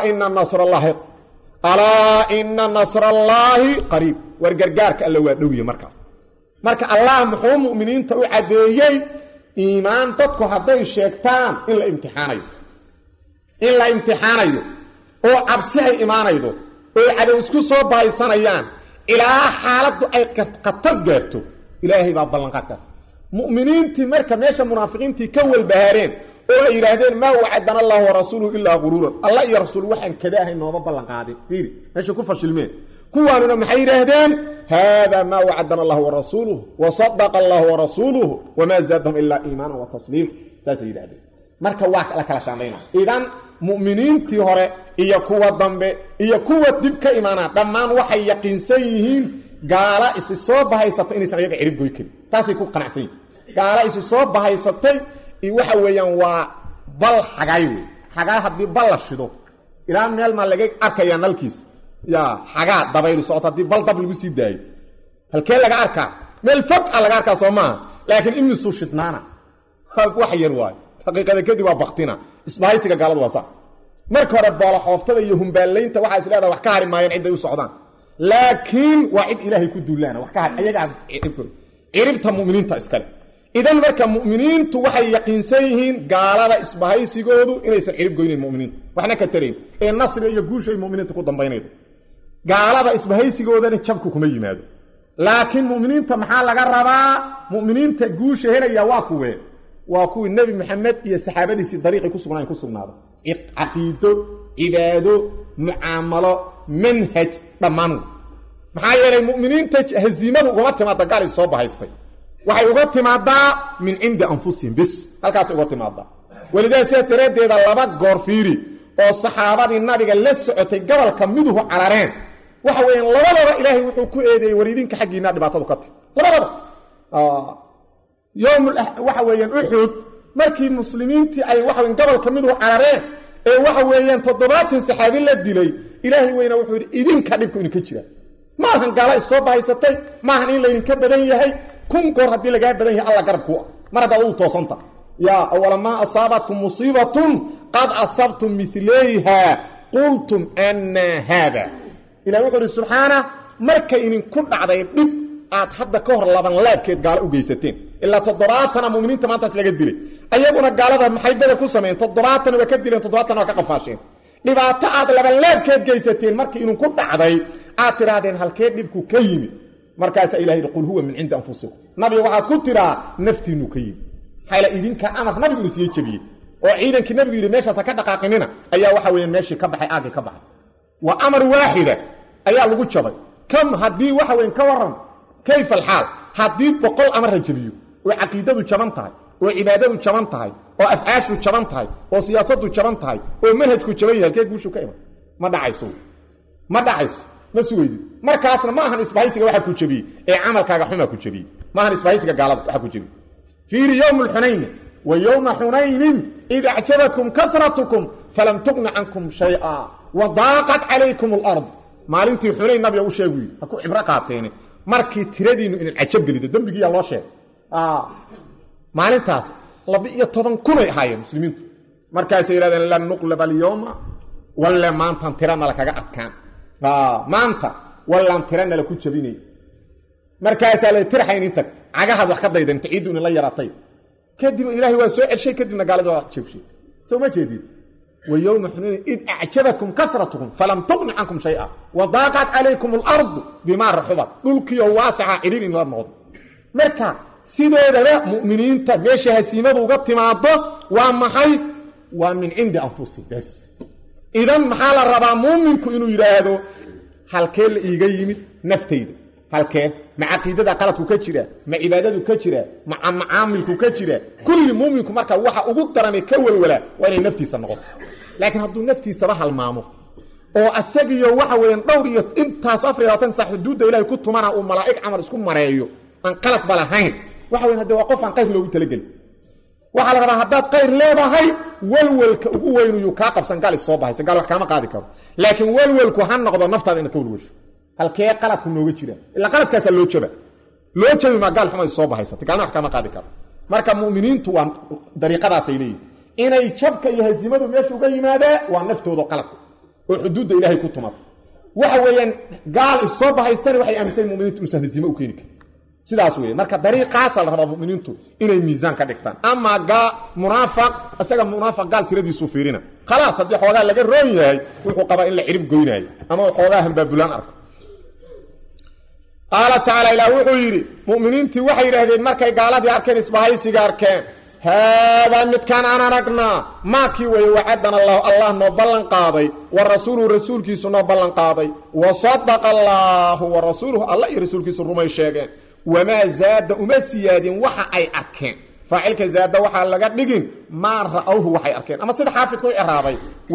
إن نصر الله قريب ورجارك الله ودوية مركز الله محوم مؤمنين تو عديي إيمان تدكو هذي الشيطان إلا امتحانيو أو عبسيه إيمانيو أو عدو اسكو صوبا يسانيان إلى حالته أي قطر جارتو إلهي باب بلنقاتك مؤمنين تمركا ميشا منافقين تكول بهارين oo yiraahdeen ma wa'adana Allah wa rasuuluhu illa ghurura Allah iyo rasuul waxan kadaahay nooba ballan qaaday fiiri meesha ku fashilmeen kuwaanuna maxay yiraahdeen hada ma wa'adana Allah wa rasuuluhu wa sadaqa Allah wa rasuuluhu wa ma zaadahum illa iimanan wa tasliim taasi yiraahdeen marka waa la kala shaandayna idan mu'miniintii hore iyo kuwa dambe iyo kuwa dib ka iimaana dhamaan waxay yaqiinsan yihiin gaala is soo bahaysatay inay iyaga cirib goy kari taasi ku qanacsan gaala is soo bahaysatay waxa weeyaan waa bal xagaa hadii bal la shido ilaa meel ma laga arkaya nalkiis xagaa dabayl socota hadii bal dab lagu sii daayo halkee laga arkaa meel fog laga arkaa Soomaa laakiin in soo shidnaana wax yar waay xaqiiqada kadib waa baqtina isbaaysiga gaaladu waa sax marka hore bal xooftada iyo humbaaleynta waxa isleedahay wax ka hari maayeen cid ay u socdaan laakiin waa cid Ilaahay ku duulaana wax ka har ayaga ciribta muuminiinta iskale idan marka muuminiintu waxay yaqiinsan yihiin gaalada isbahaysigoodu inaysan cirib goynin muuminiinta waxna ka tareen ee nasri iyo guushay muuminiinta ku dambeynaydo gaalada isbahaysigoodana jabku kuma yimaado laakiin muuminiinta maxaa laga rabaa muuminiinta guusha helaya waa kuwi nabi maxamed iyo saxaabadiisii dariiqi ku sugnaado aqiido ibaado muamalo manhaj dhamaan maxaa yeelay muuminiinta haziimadu uma timaada gaal soo bahaystay waxay uga timaadaa min inda anfusihim bis halkaas uga timaadaa walidaas tareedeeda laba goor fiiri oo saxaabadii nabiga la socotay gobolka miduhu carareen waxa weeyaan labadaba ilaahay wuxuu ku eedeeyay waridinka xaqiina dhibaatadu ka tag labadaba waxa weeyaan Uhud markii muslimiintii ay waxa weeyaan gobolka miduhu carareen ee waxa weeyaan 70 saxaabi la dilay ilaahay weyna wuxuu yiri idinka dhibku in ka jira ma ahan gaala soo bahaysatay ma ahan in la idinka badan yahay kun goor hadii laga badan yahay alla garab ku marada uu toosanta ya awwala ma asabatkum musibatun qad asabtum mithlayha qultum anna hada ila wuxuu subhanahu markay idin ku dhacday dib aad hadda ka hor laban laabkeed gaala u geysateen illa 70 muuminiinta maantaas laga dilay ayaguna gaalada maxay bada ku sameeyeen 70 waa ka dileen 70 waa ka qafaasheen dhibaato aad laban laabkeed geysateen markii idin ku dhacday aad tiraadeen halkee dibku ka yimid markaas ilaahay qul huwa min inda anfusikum nabi waxa ku tira naftiinu ka yimid hayla idinka amar nabigu si jabiyay oo ciidankii nabigu yiri meeshaas ka dhaqaaqinina ayaa waxa weeyaan meeshii ka baxay aagi ka baxay wa amar waahida ayaa lagu jabay kam hadii waxa weeyaan ka waran kayfa alxaal hadii boqol amar jabiyo oo aqeedadu jaban tahay oo cibaadadu jaban tahay oo afcaashu jaban tahay oo siyaasadu jaban tahay oo manhajku jaban yahay kee guushu ka iman ma dhacayso ma suweydi markaasna ma ahan isbahaysiga waxa ku jabiyay ee amalkaaga xuma ku jabiyay ma ahan isbahaysiga gaalada waxa ku jabiyay fiir yawm al-hunayn wa yawm hunayn idha ajabatkum kathratukum falam tughni ankum shay'a wa daqat alaykum al-ard maalintii hunayn nabiga u sheegay ha ku cibra qaateen markii tiradiinu in ajab galido dambigiya loo sheegay maalintaas 12 kun ay ahaayeen muslimiintu markaas ay yiraahdeen lan nuqlab al-yawma wala maantan tirana la kaga adkaan maanta wallaan tirana la ku jabinay markaas ay tirxayn inta cagaha wax ka daydan ciiduna la yaratay kadib ilaahi waa soo celshay kadibna gaalada wax jabshay soo ma jeedid ويوم حنين إذ أعجبتكم كثرتكم فلم تغن عنكم شيئا وضاقت عليكم الأرض بما رحبت دلكي واسعة إلين إلى النهض مركا سيدة مؤمنين تميشي هسيمة وقت ماضة ومحي ومن عند أنفسهم بس إذن محال الربا مؤمنكم إنه يرادوا هل كيل إيجايمي نفتيد هل كيل مع عقيدة قلتك كتيرة مع عبادتك كتيرة مع معاملك كتيرة كل مؤمنكم مركا وحا أقدرني كول ولا وأنا نفتي سنغط لكن هدو نفتي صراحة المامو oo asagiyo waxa weeyaan dhowr iyo intaas afriyaatan sax xuduuda ilaahay ku tumana oo malaa'ik amar isku mareeyo aan qalad balahayn waxa weeyaan hadii waa qof aan qayr loogu talagalay waxa la rabaa hadaad qayr leedahay walwalka ugu weyn uu ka qabsan gal soo bahaysan gal wax kama qaadi karo laakiin walwalku han noqdo naftaada in ka walwasho halkee qaladku nooga jira ila qaladkaas loo jabi ma gal xumo soo bahaysan tigana wax kama qaadi karo marka muuminiintu waa dariiqadaas ay leeyihiin inay jabka iyo hazimadu meesha uga yimaadaan waa naftooda qalad oo xuduuda ilaahay ku tumad waxa weeyaan gaal isoo bahaystan waxay aaminsan muuminiintu insan hazimo u keenin sidaas weeyaan marka dariiqaas la rabo muuminiintu inay miisaan ka dhigtaan ama munaafiq asaga munaafiq gaal tiradiisu fiirina khalaas hadii xoogaa laga roon yahay wuxuu qaba in la cirib goynayo ama xoogaa hanbaabulaan arko qaala taala ilaahu wuxuu yiri muuminiintu waxay yiraahdeen markay gaaladii arkeen isbahaysiga arkeen هذا متكان أنا رقنا ما كي وعدنا الله نبلن قاضي والرسول كي نبلن قاضي وصدق الله ورسوله الله رسول كي رمي شيغان وما زاد أمسياد وحا أي أركان فاعلك زاد وحا لغا دغين ما رأوه وحا أركان أما سيد حافظ كو إعرابي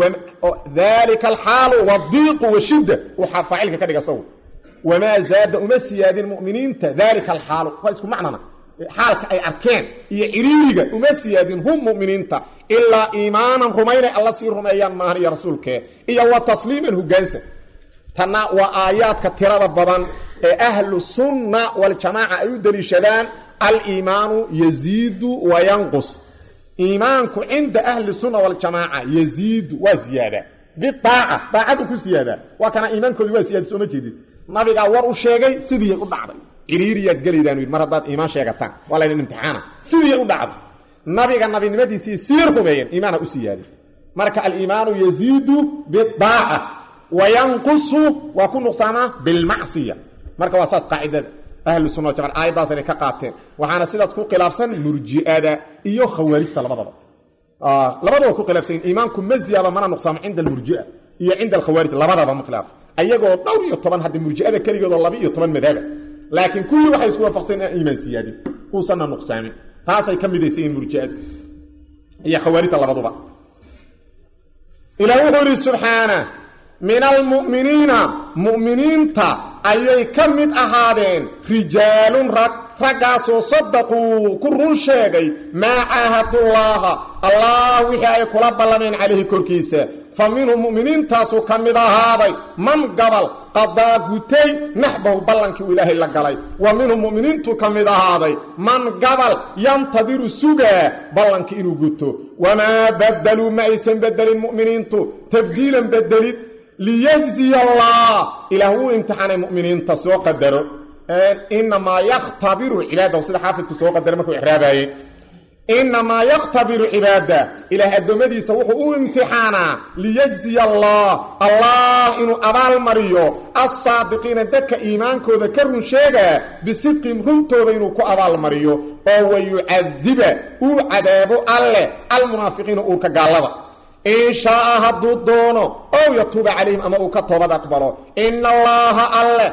ذلك الحال والضيق والشدة وحا فاعلك كدغا سو وما زاد أمسياد المؤمنين ذلك الحال فاسكم معنانا حالك أي أركان يعريق ومسيادين هم مؤمنين إلا إيمانا رمينا الله سير رميان ماهر يا رسولك إيا وتصليما هو جانسا تنا وآيات كثيرة ببضان أهل السنة والجماعة أيودري شدان الإيمان يزيد وينقص إيمانك عند أهل السنة والجماعة يزيد وزيادة بالطاعة طاعتك زيادة وكان إيمانك وزيادة سوما جديد نبي قاور الشيغي سيدي يقول بعضي إليريات قليلان ويد مرضات إيمان شيغتان ولا الامتحان سيدي يقول بعض نبي نمدي سيركم إيمانه أسيادي مركا الإيمان يزيد بالطاعة وينقص ويكون نقصانا بالمعصية مركا واساس قاعدة أهل السنة والجماعة آية داسة كقاتين وحانا سيدة تكون قلافسان مرجئة إيو خواريف لبضا لبضا وكون قلافسين إيمانكم مزيادة منا نقصان عند المرجئة إيو عند الخواريف لبضا مخلاف أيقو دوري يطبان هذه المرجئة كاليقو الله يطبان مذابة لكن كل واحد يسوى فقصين إيمان سيادي وصلنا نقصامي هذا يكمل يسين مرجئة هي خواريف لبضا إلى وحور سبحانه من المؤمنين مؤمنين تا أيي كمد أهادين رجال رقاسوا صدقوا كرون شيغي ما عاهد الله وحي كلاب من عليه كركيسة فمنهم مؤمنين تاسو كمد أهادي من قبل قضى قتي نحبه بلنك إله إلا قلي ومنهم مؤمنين تو كمد أهادي من قبل ينتظر سوغا بلنك إنو قتو وما بدلوا ما يسن بدل المؤمنين تو تبديلا بدلت ليجزي الله إلى هو امتحان المؤمنين تسوق قدره إنما يختبر عباده وصيد حافظ تسوق قدره مكو إحرابه إنما يختبر عباده إلى هدومدي سوقه امتحانا ليجزي الله إنه أبال مريو الصادقين دك إيمانكو ذكرون شيئا بصدق رمتو ذينو كو أبال مريو أو يعذب عذاب الله المنافقين أو كقالبا إن شاء هدو الدونو أو يتوب عليهم أما أكتوبة أكبروا إن الله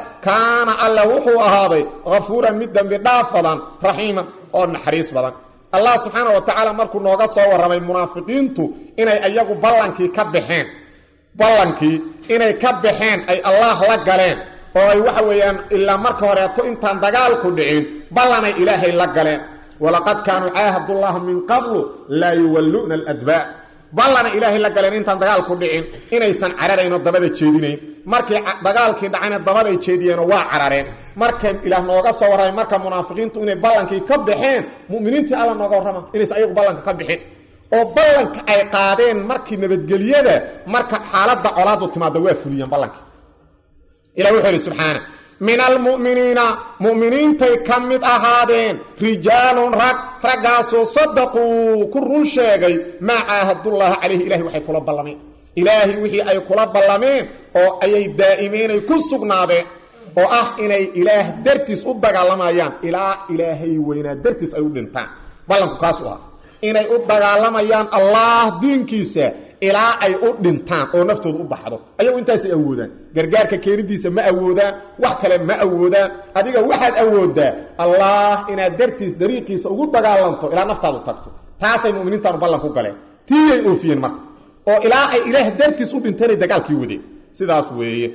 كان الله وحو أهاضي غفورا مدا بدافضا رحيما أو نحريص بضا الله سبحانه وتعالى markuu nooga soo waramay munaafiqiintu inay ayagu ballankii ka baxeen ballankii inay ka baxeen ay Allah la galeen oo ay waxa weeyaan illa marka horeeto intaan dagaal ku dhicin ballanay ilaahay la galeen walaqad kaanu aahadullah min qablu la yuwalluna al-adba ballana ilaahay la galeen intaan dagaal ku dhicin inaysan cararayno dabada jeedinayn markii dagaalkii dhacayna dabada ay jeediyeen waa carareen markay ilaah nooga soo waray marka munaafiqiintu inay ballankii ka baxeen muuminiintii alla nooga warama inaysan ayagu ballanka ka bixin oo ballanka ay qaadeen markii nabadgeliyada marka xaaladda colaadu timaado waa fuliyeen ballanka ilaahu wuxuu subhanahu min almu'minina mu'minintay kamid ahaadeen rijaalun ragaaso sadaqu kurun sheegay ma aahadullah alayhi ilaahi waxay kula ballameen ilaahi wixii ay kula ballameen oo ayay daa'imeenay ku sugnaadeen oo ah inay ilaah dartiis u dagaalamayaan ilaa ilaahay weynaa dartiis ay u dhintaan ballanku kaas u ah inay u dagaalamayaan allah diinkiisa ilaa ay u dhintaan oo naftoodu u baxdo ayagu intaas ay awoodaan gargaarka keenidiisa ma awoodaan wax kale ma awoodaan adiga waxaad awoodaa allah inaad dartiis dariiqiisa ugu dagaalanto ilaa naftaadu tagto taasay muuminiintaan ballan ku galeen tiiyay oofiyeen marka oo ilaa ay ilaah dartiis u dhinteen dagaalkii wadeen sidaas weeye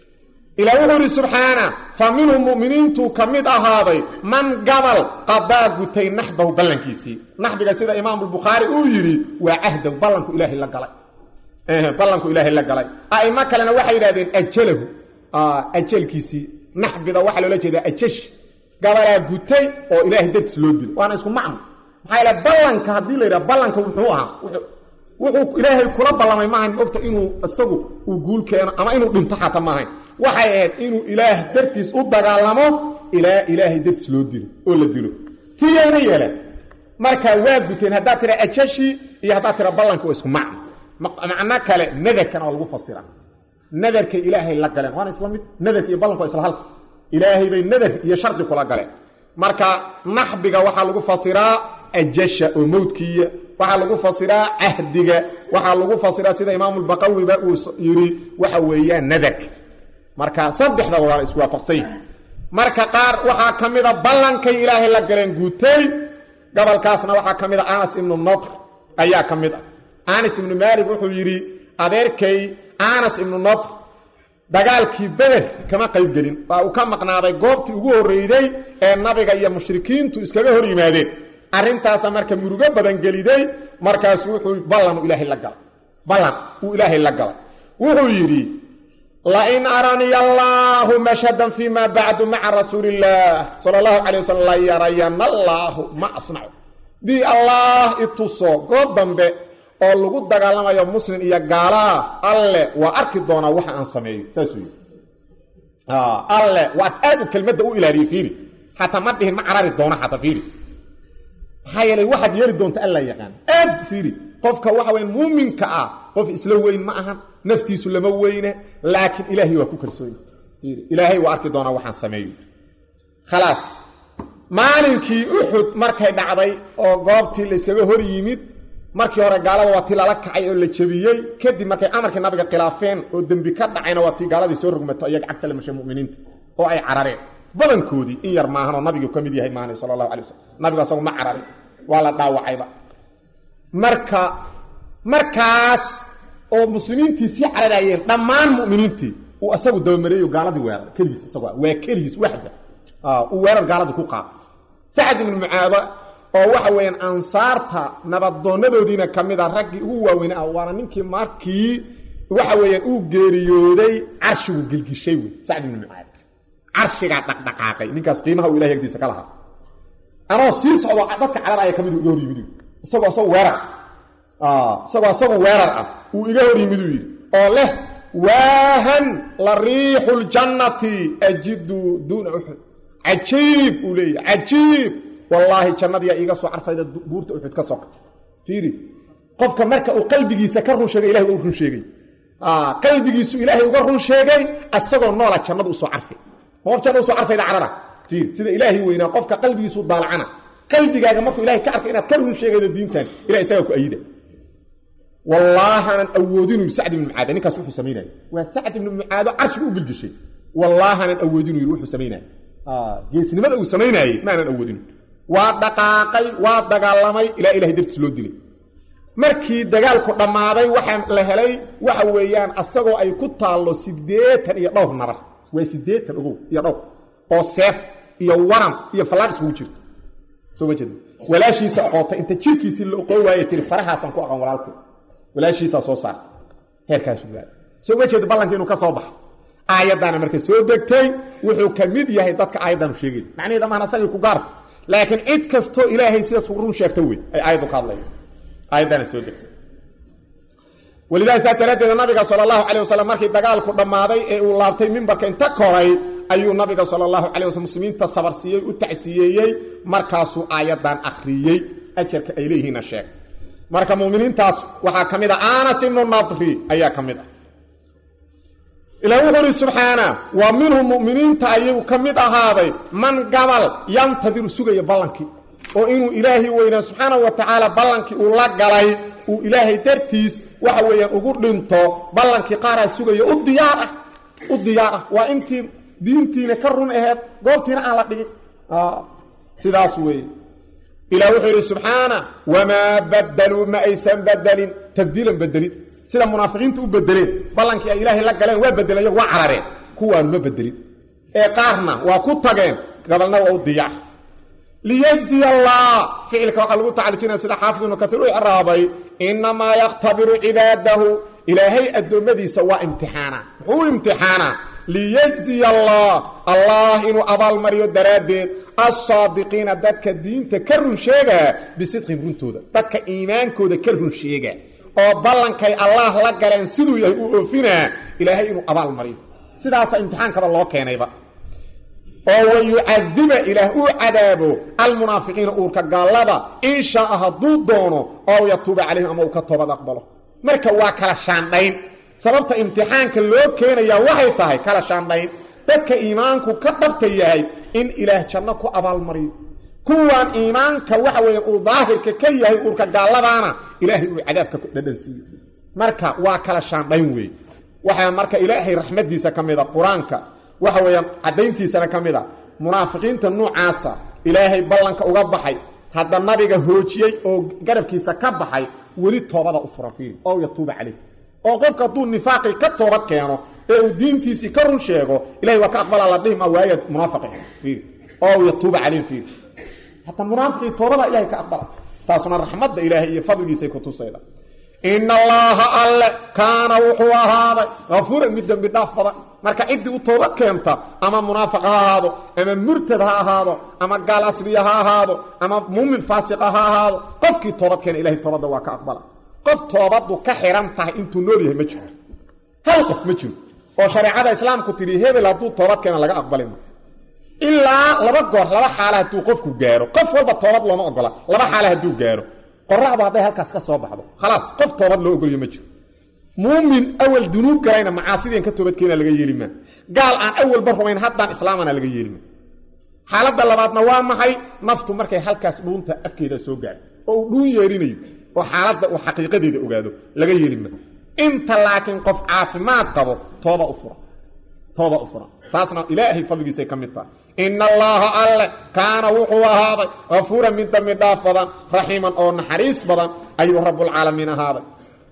إلهي سبحانه فمنهم المؤمنين كمد أهاضي من قبل قضاء قتين نحبه بلنكيسي نحبه سيدة إمام البخاري يري وعهده بلنكو إلهي لقلي بلنكو إلهي لقلي أي ما كان وحي لذين أجله أجل كيسي نحبه وحي لذين أجش قبل قتين أو إلهي درت سلودين وأنا اسكم معهم حيلا بلنك هدي لي بلنكو وحوها وحو إلهي كرب الله ما يمعن وقت إنه السقو وقول كان أما إنه بنتحة معين waxay ahayd inuu ilaah dartiis u dagaalamo ilaa ilaahay dartiis loo dilo oo la dilo tiyana yeelan marka waa guteen hadaa tira ajashi iyo hadaa tira ballanka oo isku macna kale nadarkan oo lagu fasira nadarka ilaahay la galeen waan islaamid nadarka iyo ballanka isla halka ilaahay bay nadar iyo shardi kula galeen marka nahbiga waxa lagu fasiraa ajasha oo mawdkiya waxa lagu fasiraa ahdiga waxa lagu fasiraa sida imaam al-baqawi ba uu yiri waxa weeyaan nadarka marka saddexda walaal isku waafaqsay marka qaar waxa kamida ballankay ilaahay la galeen guutay gabalkaasna waxa kamida Anas ibn Nadr ayaa kamida Anas ibn Malik wuxuu yiri adeerkay Anas ibn Nadr dagaalkii Badr kama qayb galin waa uu ka maqnaaday goobtii ugu horeeyay ee nabiga iyo mushrikiintu iskaga hor yimaadeen arintaas marka murugo badan galiday markaas wuxuu ballan ilaahay la galay ballan uu ilaahay la galay wuxuu yiri لئن أراني الله مشهدا فيما بعد مع رسول الله صلى الله عليه وسلم لا يرين الله ما أصنع دي الله اتصو قدام بي oo lagu dagaalamayo muslim iyo gaala alle waa arki doona waxa aan sameeyo taasuu alle waa aad kelmadda u ilaaliyo fiiri hatta ma dhihin ma carari doona hatta fiiri hayay waxad yeeli doonta alla yaqaan aad fiiri qofka waxa weyn muuminka ah qof isla weyn ma ahan naftiisu lama weyne laakiin ilaahi waa ku kalsoon ilaahi waa arki doona waxaan sameeyo خلاص maalinkii Uhud markay dhacday oo goobtii la iskaga hor yimid markii hore gaalada waa tilala kacay oo la jabiyay kadib markay amarkii nabiga khilaafeen oo dambi ka dhacayna waa tii gaaladii soo rugmato iyaga cagta la mashay muuminiinta oo ay carareen badankoodii in yar maahan oo nabiga ka mid yahay maana sallallahu alayhi wasallam nabiga asagu ma cararin waa la dhaawacayba markaas oo muslimiintii si cararayeen dhammaan muuminiintii uu asagu dawmareeyo gaaladii weerar kaliis asagu waa kaliis waxda uu weerar gaaladii ku qaad Sa'd ibn Mu'adh oo waxa weeyaan ansaarta nabadoonadoodiina kamid ah ragii ugu waaweyn waana ninkii markii waxa weeyaan uu geeriyooday arshigu gilgishay Sa'd ibn Mu'adh arshiga dhaqdhaqaaqay ninkaas qiimaha uu ilaahay agtiisa ka lahaa anoo sii socdo dadka cararaya kamid uu hor yimid isagoo weerar isagoo weerar ah uu iga hor yimid uu yiri oo leh waahan la riihul jannati ajidu duna uhud ajiib ulay ajiib wallahi jannada iga soo carfayda buurta uhud ka soo fiiri qofka marka uu qalbigiisa ka run sheegay ilaahay uu run sheegay qalbigiisu ilaahay uga run sheegay asagoo noola jannada u soo carfay hor jannada u soo carfayda carara fiir sida ilaahay weyna qofka qalbigiisu daalacana qalbigaaga markuu ilaahay ka arkay inaad ka run sheegaydo diintan ilaahay isaga ku ayida والله أنا أودينه سعد بن معاذ نكاس روح سميناه وسعد بن معاذ عرش أقول بشيء والله أنا أودينه يروح سميناه جيس لماذا سميناه ما أنا أودينه waa dhaqaaqay waa dagaalamay ilaa ilaahay dartiis loo dilay markii dagaalku dhammaaday waxaa la helay waxa weeyaan asagoo ay ku taallo 80 iyo dhowr nabar waa 80 ogow iyo dhowr oo seef iyo waran iyo falaad isugu jirto soo wajid walaashiisa aqoonta inta jirkiisa la oqoon waayay tir farahaasan ku aqoon walaalkii walaashiisa soo saartay heerkaas u gaar soo wajid ballankii inuu ka soo baxo aayadana markay soo degtay wuxuu ka mid yahay dadka aayadan sheegay macnaheedu ma asaga ku gaar laakiin cid kasto ilaahay sidaas ugu run sheegtay way ay aayadu ka hadlayaan aayadana soo degtay walidaas atarada nabiga sallallahu alayhi wasallam markii dagaalku dhamaaday ee uu laabtay minbarka inta koray ayuu nabiga sallallahu alayhi wasallam muslimiinta sabar siiyay u tacsiyeeyay markaasuu aayadan akhriyay ajarka ay leeyihiin sheeg marka muuminiintaas waxa kamid ah Anas ibn Nadri ayaa kamid ah ilaahu subhana wa minhum mu'miniinta ayuu kamid ahaaday man gabal yantadiru sugaya ballankii oo inuu ilaahi weyna subhanahu wa ta'ala ballankii uu la galay uu ilaahay dartiis waxa weeyaan ugu dhinto ballankii qaara sugaya u diyaar ah waa intii diintiina ka run aheed goobtiina aan la dhigin sidaas weey ilaahu subhana wama badalu ma aysan badalin tabdiilan badalin sida munaafiqiintu u bedeleen ballankii ay ilaahay la galeen waa bedelayeen waa carareen kuwaan ma bedelin ee qaarna waa ku tageen gabalna waa u diyaar liyajzi allah fi'ilka waxa lagu tacalujinaa sida xaafid ibn kathir uu iraabay inma yaqtabiru ibadahu ilaahay adoomadiisa waa imtixaana wuxuu imtixaana liyajzi allah inuu abaal mariyo daraadeed as-saadiqiina dadka diinta ka run sheega bisidqin runtooda dadka iimaankooda ka run sheega oo ballankay Allah la galeen siduu yahay u oofinaa ilaahay inuu abaal mariyo sidaas imtixaankaba loo keenayba oo wayu'adhiba ilaahu adaabo almunaafiqiina urka gaalada in shaa haduu doono oo yatuuba calayhim ama uu ka toobad aqbalo marka waa kala shaandhayn sababta imtixaanka loo keenaya waxay tahay kala shaandhayn dadka iimaanku ka dhabtay yahay in ilaah janno ku abaal mariyo kuwan iimaanka waxa weeye uu daahirka ka yahay urka gaaladaana ilaahay uu cadaabka ku dhadhansiyo marka waa kala shaandhayn weey waxa marka ilaahay raxmadiisa kamida quraanka waxa weeyaan cadayntiisana kamida munaafiqiinta noocaasa ilaahay ballanka uga baxay hadda nabiga hoojiyay oo garabkiisa ka baxay wali toobada u furafiin oo yatuuba calayh oo qofka duu nifaaqi ka toobad keeno ee uu diintiisi ka run sheego ilaahay waa ka aqbala la dhima waayad munaafiqiin oo yatuuba calayh fiir hatta munaafiqi toobada ilaahay ka aqbala taasuna raxmadda ilaahay iyo fadligiisa ku tusayda inna allaha alla kaana wuxuu ahaaday ghafuuran mid dambi dhaaf badan marka cidii u toobad keenta ama munaafiq ha ahaado ama murtad ha ahaado ama gaal asli ha ahaado ama muumin faasiq ha ahaado qofkii toobad keena ilaahay toobada waa ka aqbala qof toobadu ka xiran tahay intuu nool yahay ma jiro hal qof ma jiro oo shariicada islaamku tiri hebel haduu toobad keena laga aqbalay ilaa laba goor laba xaalad tuu qofku gaaro qof walba toobad looma ogola laba xaalad haduu gaaro qorraxda haday halkaas ka soo baxdo خلاص qof toobad loo ogoliyo ma jiro muumin awal dunuub galayna macaasiideen ka toobad keenaa laga yeelima gaal aan awal barrumayn haddaan islaamana laga yeelima xaaladda labaadna waa maxay naftu markay halkaas dhuunta afkeeda soo gaarto oo dhuun yeerinayo oo xaaladda uu xaqiiqadeeda ogaado laga yeelima inta laakiin qof caafimaad qabo tooba u fura taasna ilaahay fadligiisa kamid tahay inna allaha alla kaana wuxuu ahaaday ghafuuran mid dambi dhaaf badan raxiiman oo naxariis badan ayuu rabbul caalamiin ahaaday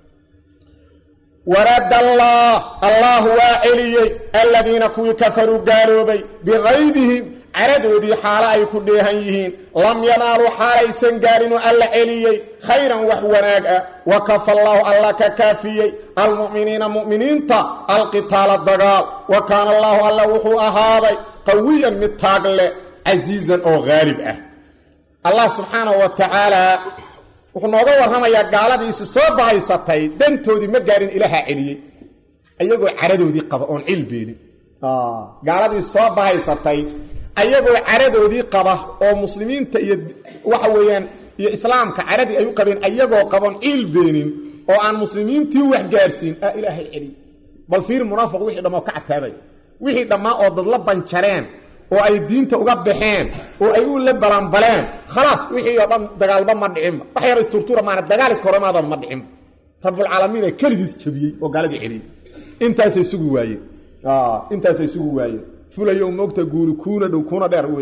ورد الله وعلي الذين كفروا قالوا بي بغيظهم عردوا دي حالة أي كليهن لم ينالوا حالة سنقارن ألا علي خيرا وحوناك وكفى الله ككافي المؤمنين مؤمنين القتال الضغال وكان الله الله وحو أهاضي قويا متاقل عزيزا أو غالب الله سبحانه وتعالى وحنوضا ورهما قالدي soo bahaysatay dantoodi ma gaarin ilaaha celiyay ayagoo caradoodii qaba oon cilbeeli gaaladii soo bahaysatay ayagoo caradoodii qaba oo muslimiinta iyo waxa weeyaan iyo islaamka caradi ay u qabeen ayagoo qaban cilbeenin oo aan muslimiintii wax gaarsiin ilaaha celi bal fiir munaafiq wixii dhamo ka cataabay wixii dhama oo dad la banjareen oo ay diinta uga baxeen oo ay u la balanbaleen خلاص wixii oo dhan dagaalba ma dhicin wax yar isturtura ma dagaal iska hormaada ma dhicin rabbul caalamiin kaligiis jabiyay oo gaaladii celiyay intaas ay sugu waayeen fulayo moogta guuri kuna dhow kuna dheer weey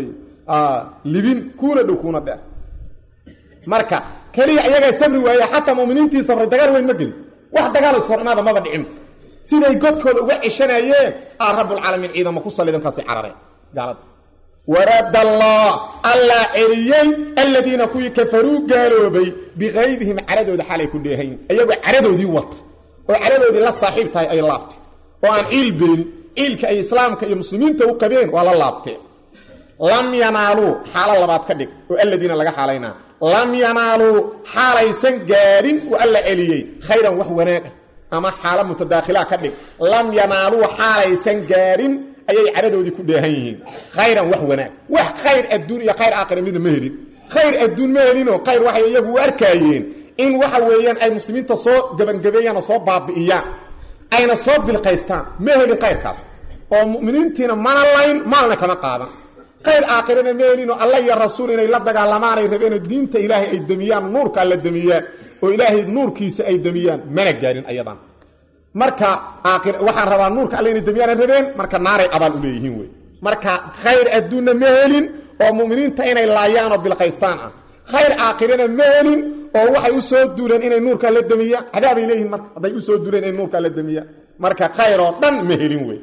libin kuna dhow kuna dheer marka kaliya iyaga sabri waaya xataa muuminiintii sabray dagaal weyn ma gelin wax dagaal isku hormaada ma dhicin siday godkooda uga cishanayeen rabbul alamin ciidama ku salidan kaasi carare galad ورد الله ألا عريين الذين كوي كفروا قالوا بي بغيبهم عردوا دي حالي كليهين أيضا عردوا دي وطا وعردوا دي لا صاحب تاي أي لابت وأن إيل بين إيل كأي إسلام كأي مسلمين توقبين ولا لابت لم ينالوا حال الله بات كدك والذين لقى حالينا لم ينالوا حالي سنقارين وألا عليين خيرا وحوناك أما حالة متداخلة كدك لم ينالوا حالي سنقارين ayay caradoodii ku dheehan yihiin khayran wax wanaag wax khayr adduunya khayr aakhira mid ma helin khayr adduun ma helin oo khayr waxay iyagu arkayeen in waxa weeyaan ay muslimiinta soo gabangabeeyaan oo soo baabi'iyaan ayna soo bilqaystaan ma helin khayrkaas oo mu'miniintiina mana layn maalna kama qaadan khayr aakhirana ma helin oo Allah iyo rasuul inay la dagaalamaan ay rabeen diinta ilaahay ay damiyaan nuurka alla damiyaan oo ilaahay nuurkiisa ay damiyaan mana gaarin ayadan marka aakhir waxaan rabaa nuurka alla inay damiyaan rabeen marka naaray abaal u leeyihiin way marka khayr adduunna ma helin oo muuminiinta inay laayaan oo bilqaystaan khayr aakhirana ma helin oo waxay u soo duuleen inay nuurka alla damiyaan cadaab ay leeyihiin marka haday u soo duuleen inay nuurka alla damiyaan marka khayr oo dhan ma helin way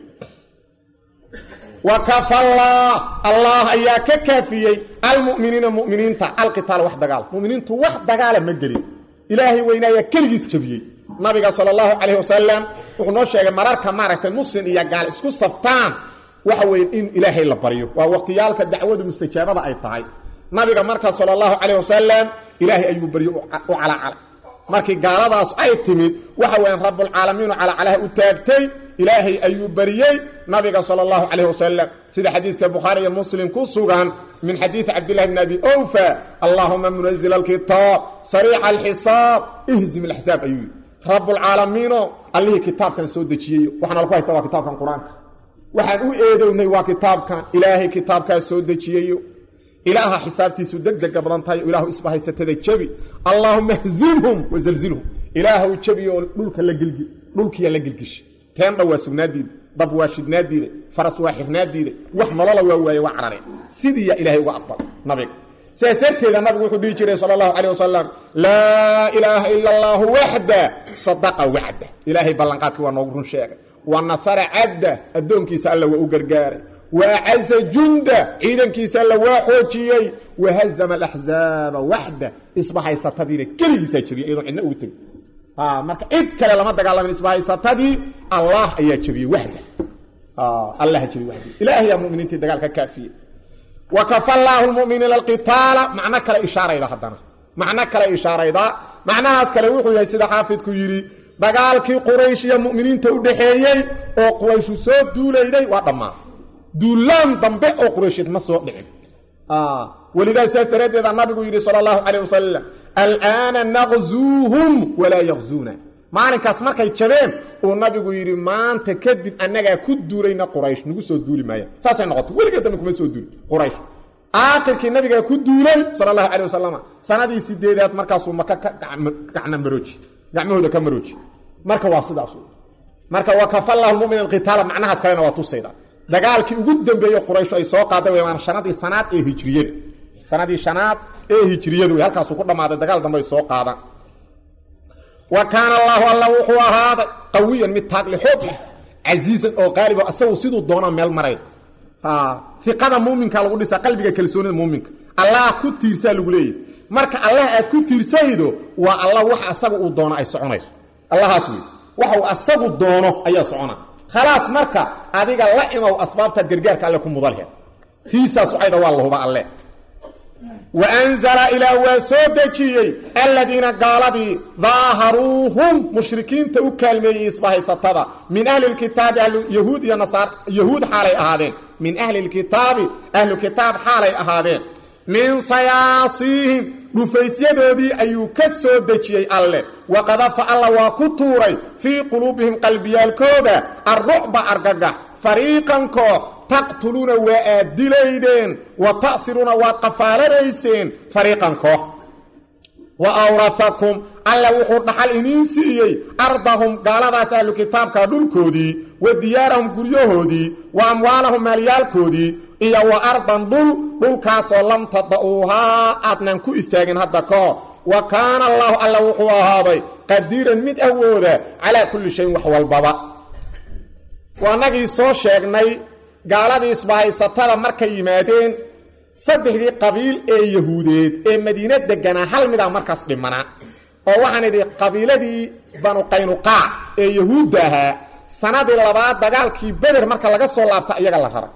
وكفى الله ayaa ka kaafiyay almu'miniina mu'miniinta alqitaal wax dagaal mu'miniintu wax dagaal ma gelin ilaahi weynaaya kaligiis jabiyay nabiga sallallahu alayhi wasallam wuxuu noo sheegay mararka maaragtay muslim iyo gaal isku saftaan waxa weyn in ilaahay la bariyo waa waqtiyaalka dacwadu mustajaabada ay tahay nabiga marka sallallahu alayhi wasallam ilaahay ayuu bariyo oo cala markii gaaladaas ay timid waxa weyn rabbul alamin cala u taagtay ilaahay ayuu bariyay nabiga sallallahu alayhi wasallam sida xadiiska bukhari iyo muslim ku sugan min hadith abdullah ibn abi awfa allahumma munzil alkitab sari' alhisab ihzim alhisab ayuu rabbul alamin allahi kitabkan soo dajiyay waxana ku haysta waa kitabkan quraanka waxaan u eedownay waa kitabkan ilaahay kitabka soo dajiyay ilaaha xisaabtiisu degdeg badan tahay ilaahu isbahaysatada jabi allahumma ihzimhum wa zalzilhum ilaahu jabiyo dhulka la gilgi dhulkiya la gilgish teen dhaw sugnaadiid dab waashidnaadiid faras waaxirnaadiid wax nolol waaye waa carare sidii ilaahay uga aqbal nabiga سيسترتيذ النبي وحده يجري صلى الله عليه وسلم لا إله إلا الله وحده صدق وعده إلهي بلنقاتك ونقرن شيئا والنصر عبده الدون كيس الله وقرقاره وعز جنده عيدا كيس الله وحوشيي وهزم الأحزاب وحده إصبح يستطير كل يسجري أيضا عندنا أوتم مركا إذكال لما تقال من إصبح يستطير الله يجري وحده الله يجري وحده إلهي يا مؤمنين تدقالك كافية وكفى الله المؤمنين القتال معنى كلا إشارة إذا خدنا معنى كلا إشارة إذا معنى أسكال وحو يسيد حافظ كيري دقالكي قريش يا مؤمنين تودحيي أو قريش سود دوليدي وضما دولان ضمبئ أو قريش يتمسوا دعم ولذا سيسترد إذا النبي يري صلى الله عليه وسلم الآن نغزوهم ولا يغزونا معنى كاسمارك يتشبين والنبي يري ما أنت كدب أنك كد دولينا قريش نقول سود دولي مايا ساسا نغط ولي قدامكم سود دولي قريش آخر كي النبي كد دولي صلى الله عليه وسلم سنة سيديدات مركز ومكا كعنا مروجي قعمه ده كمروجي مركز واصد أصول مركز وكفى الله المؤمن القتال معناها سكالنا واتوسيدا دقالكي قدام بيو قريش أي سوقا ده ويمان سنة إيه هجرية سنة شنات إيه هجرية ويهالكا سوقنا ما ده دقال دم سوقا ده وكان الله وحو هذا قويا متاق لحبه عزيزا او غالبا اسو سيدو دونا ميل مريد ثقه مؤمنك لو ديسا قلبك كلسون المؤمنك الله كتيرسا لو ليه marka Allah aad ku tiirsaydo waa Allah wax asagu uu doono ay soconayso Allah hasbi waxa uu asagu doono ayaa socona khalaas marka adiga la imaw asbaabta gargaarka alle ku mudalhe tiisa suayda wallahu ba alle وأنزل إلى وسودجي الذين قالوا ظاهروهم مشركين توكلمي إصباح سطبا من أهل الكتاب يهود يا نصارى يهود حالي أهادين من أهل الكتاب أهل الكتاب حالي أهادين من صياصيهم نفيسيدودي أيو كسودجي الله وقذف الله وكتوري في قلوبهم قلبي الكوبة الرعب أرقاقا فريقا كو تقتلون وآدليدين وتأسرون وقفالريسين فريقا كو وأورثكم ألا وحور نحل إنينسيي أرضهم قال ذا سألوا كتاب كادول كودي وديارهم قريوهودي وأموالهم ماليال كودي iyo wa ardan dhulkaasoo lam tada'uuhaa aadnan ku istaagin hadda kahor wa kaana allaahu alla wuxuu ahaaday qadiiran mid awooda calaa kulli shayin wax walbaba waanagii soo sheegnay gaaladii isbahaysatada markay yimaadeen saddexdii qabiil ee yahuudeed ee madiina deganaa hal midaa markaas dhimanaa oo waxaan idhi qabiiladii banu qaynuqaac ee yahuudda ahaa sanadii labaad dagaalkii beder marka laga soo laabta iyaga la raray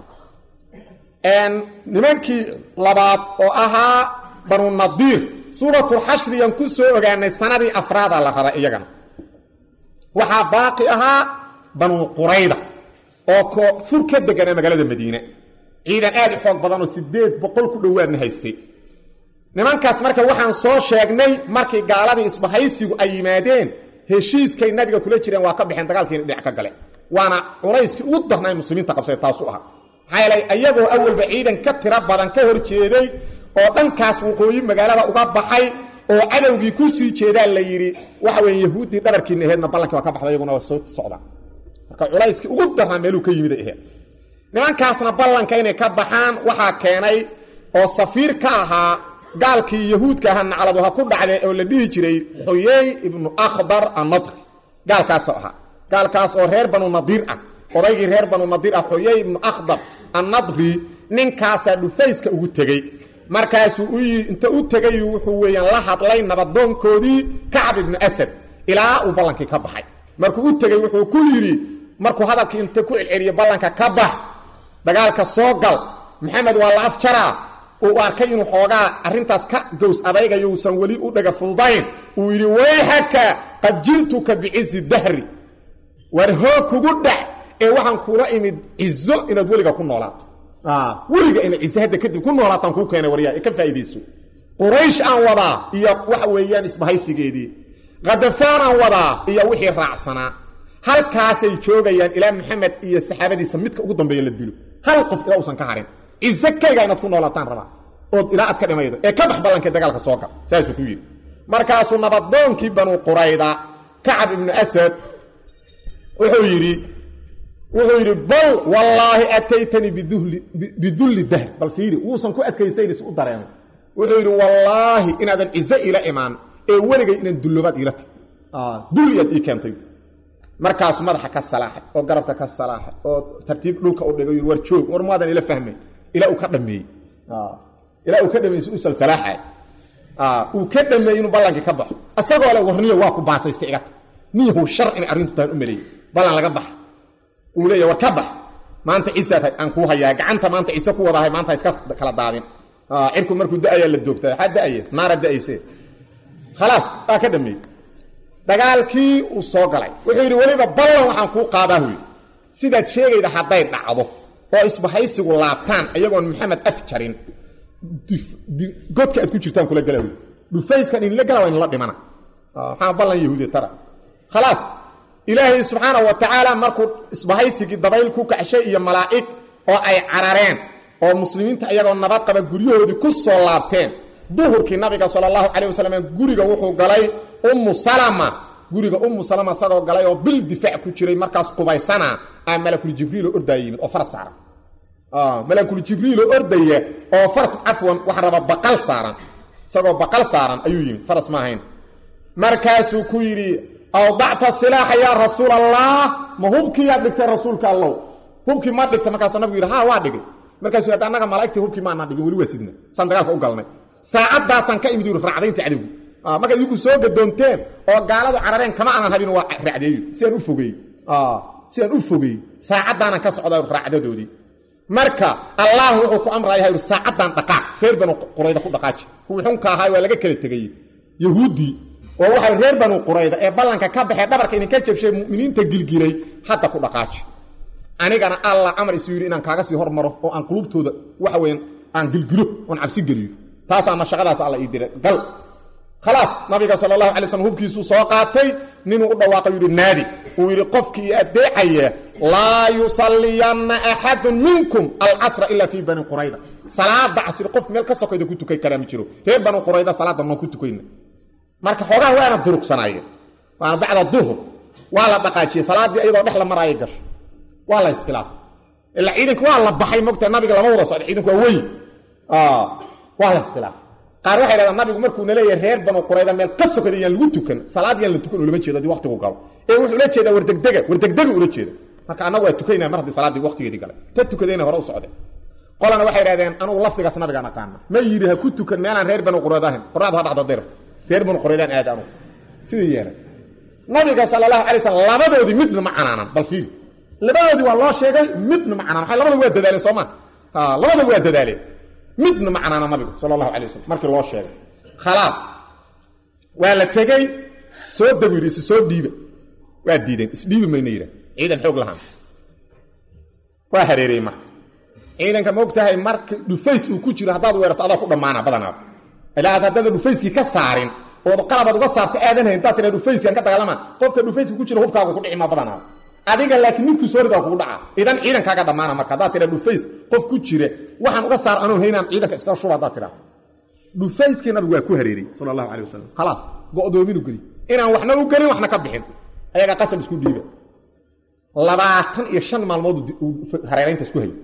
nimankii labaad oo ahaa banu nadiir suuratulxashriyaan ku soo ogaanay sanadii afraadaa la raray iyagana waxaa baaqi ahaa banu qurayda oo koonfur ka deganaa magaalada madiine ciidan aad u xoog badan oo 800 ku dhowaadna haystay nimankaas marka waxaan soo sheegnay markii gaaladii isbahaysigu ay yimaadeen heshiiskay nabiga kula jireen waa ka bixeen dagaalkiina dhinac ka gale waana culayskii ugu darnay muslimiinta qabsay taas u ahaa maxaa yeelay ayagoo awalba ciidan ka tira badan ka hor jeeday oo dhankaas waqooyi magaalada uga baxay oo cadowgii ku sii jeedaa la yidhi waxa weeye yahuuddii dhabarkiina aheedna ballankii waa ka baxday iyaguna waa soo socdaan marka culayskii ugu darnaa meeluu ka yimid aheed nimankaasna ballanka inay ka baxaan waxaa keenay oo safiir ka ahaa gaalkii yahuudka ahaa nacladu ha ku dhacdee oo la dhihi jiray xuyey ibnu akhdar annadri gaalkaas oo reer banu nadiir ah odaygii reer banu nadiir ah xuyey ibnu akhdar annadri ninkaasaa dhufayska ugu tegey markaasuu inta u tegay wuxuu weeyaan la hadlay nabadoonkoodii kacab ibnu asad ilaa uu ballankii ka baxay markuu u tegey wuxuu ku yidhi markuu hadalkii inta ku celceliyo ballanka ka bax dagaalka soo gal maxamed waa la afjaraa uu arkay inuu xoogaa arrintaas ka gows adaygayo uusan weli u dhaga fududayn uu yidhi wayhaka qad jintuka bicizi dahri war hoog kugu dhac ee waxaan kula imid cizo inaad weliga ku noolaato weliga inaad cizo hadda kadib ku noolaataan kuu keenay waryaa ee ka faa'iidayso quraysh aan wadaa iyo waxa weeyaan isbahaysigeedii qadafaan aan wadaa iyo wixii raacsanaa halkaasay joogayaan ilaa maxamed iyo saxaabadiisa midka ugu dambeeya la dilo hal qof ilaa uusan ka harin cizo kayga inaad ku noolaataan rabaa ood ilaa aad ka dhimaydo ee ka bax ballankii dagaalka soo gal saasuu ku yidhi markaasuu nabadoonkii banu qurayda kacab ibnu asad wuxuu yidhi bal wallaahi ataytanii bidulli dahr bal fiiri wuusan ku adkaysaynis u dareemay wuxuu yidhi wallaahi inaadan cizo ila imaan ee weligay inaan dullobaad iila dulliyaad ii keentay markaasuu madaxa ka salaaxay oo garabka ka salaaxay oo tartiib dhulka u dhigay war joog war maadan ila fahmay ilaa uu ka dhameeyey u salsalaaxay uu ka dhameeyey inuu ballankii ka baxo asagoo le warniyo waa ku baasaystay igata niyahu shar inay arrintu tahan u maleeyey ballan laga baxa uu leeyahy war ka bax maanta ciisaad aan kuu hayaa gacanta maanta ciise ku wadahay maanta iska kala daadin cirku markuu da'ayaa la doogtaa waxaa da'aya naara da'ayse khalaas waa ka dhameeyey dagaalkii uu soo galay wuxuu yidhi weliba ballan waxaan kuu qaadaa huy sidaad sheegayda hadday dhacdo oo isbahaysigu laabtaan iyagoon maxamed af jarin godka aad ku jirtaan kula gala huy dhufayskan inla gala waa inla dhimana maxaa ballan yahuudiya tara khalaas ilaahay subxaana wa tacaala markuu isbahaysigii dabayl ku kacshay iyo malaa'ig oo ay carareen oo muslimiinta iyagoo nabad qaba guryahoodii ku soo laabteen duhurkii nabiga sala allahu calayh wasalam guriga wuxuu galay ummu salama guriga ummu salama isagoo galay oo bil difaac ku jiray markaas qubaysana aa malakul jibriil oo ordaya yimid oo faras saaran malakul jibriil oo ordaya oo faras cafwan waxa raba baqal saaran isagoo baqal saaran ayuu yimid faras ma ahayn markaasuu ku yidhi awdacta silaaxa yaa rasuul allah ma hubkii yaa dhigtay rasuulka allow hubkii ma dhigtay markaasuu nabigu yidhi haa waa dhigay markaasuu yidhi annaga malaa'igtii hubkii maana dhigin weli waa sidna saan dagaalka u galnay saacaddaasaan ka imid yidhi raacdaynta cadowgu markaad idigu soo gadoonteen oo gaaladu carareen kama aanan habin waa raacdeeyo si aan u fogey saacaddaanaan ka socdaa raacdadoodii marka allah wuxuu ku amrayaa yidhi saacaddaan dhaqaaq reer banu qurayda ku dhaqaaji kuwii xunka ahaa waa laga kala tegay yahuuddii oo waxay reer banu qurayda ee ballanka ka baxee dhabarka idinka jabshay mu'miniinta gilgilay hadda ku dhaqaaji anigana allah amar isu yidhi inaan kaaga sii hormaro oo aan qulubtooda waxa weeyaan aan gilgilo oon cabsi geliyo taasaa mashaqadaas alla ii diray gal khalaas nabiga sala allahu alay slam hubkiisuu soo qaatay ninuu u dhawaaqay yidhi naadi uu yidhi qofkii addeecaya laa yusalliyanna axadun minkum alcasra ilaa fii bani qurayda salaada casri qof meel ka sokayda ku tukay karaa ma jiro reer bani qurayda salaadda noo ku tukayna marka xoogaha waana durugsanaayeen waana bacda duhur waa la dhaqaajiyey salaaddii iyadoo dhex la maraayay gasho waa la iskhilaafay ila ciidanku waa la baxay mogta nabiga lama wada socdo ciidanku waa weyn waa la iskhilaaf qaar waxay yiraahdaan nabigu markuu naleeyahay reer banu qurayda meel ka sokadayaan lagu tukan salaad yaan la tukan lama jeedo di waqtigu galo wuxuu la jeedaa wardegdega ula jeeda marka anagu waa tukaynaa mar haddii salaadii waqtigeedii galay ta tukadayna hore u socday qolana waxay yiraahdeen anigu lafdigaas nabiga naqaana ma yiri ha ku tukan meelaan reer banu qurayda ahayn quraad ha dhacdo deer reer banu quraydaan aad anu sidii yeeray nabiga sallallahu alayhi wasallam labadoodii midna ma canaanan bal fiir labadoodii waa loo sheegay midna ma canaanan waxa labadu waa dadaaleen Soomaa labadu waa dadaaleen midna ma canaanan nabiga sallallahu alayhi wasallam markii loo sheegay khalaas waa la tagay soo dawiriisi soo dhiiba waa diideen isdhiibi mayna yiraan ciidan xoog lahaan waa hareeray marka ciidanka moogtahay marka dhufays uu ku jiro hadaad weerarto adaa ku dhamaana badanaa ilaa hadaad dhufayskii ka saarin oo qalabad uga saarto aadan inta tira dhufayskan ka dagaalama qofka dhufayska ku jiro hubkaaga ku dhicima badanaa adiga laakiin midku soo ridaa ku dhaca idan ciidankaaga dhamaana marka hadaad tira dhufays qof ku jira waxaan uga saar anoo heynaan ciidanka iska shuba hadaad tira dhufayskii nabigu waa ku hareeray sallallahu alayhi wasallam khalaas go'doominu gari inaan waxna u galin waxna ka bixin ayaga qasab isku dhiiba 25 maalmood hareeraynta isku hay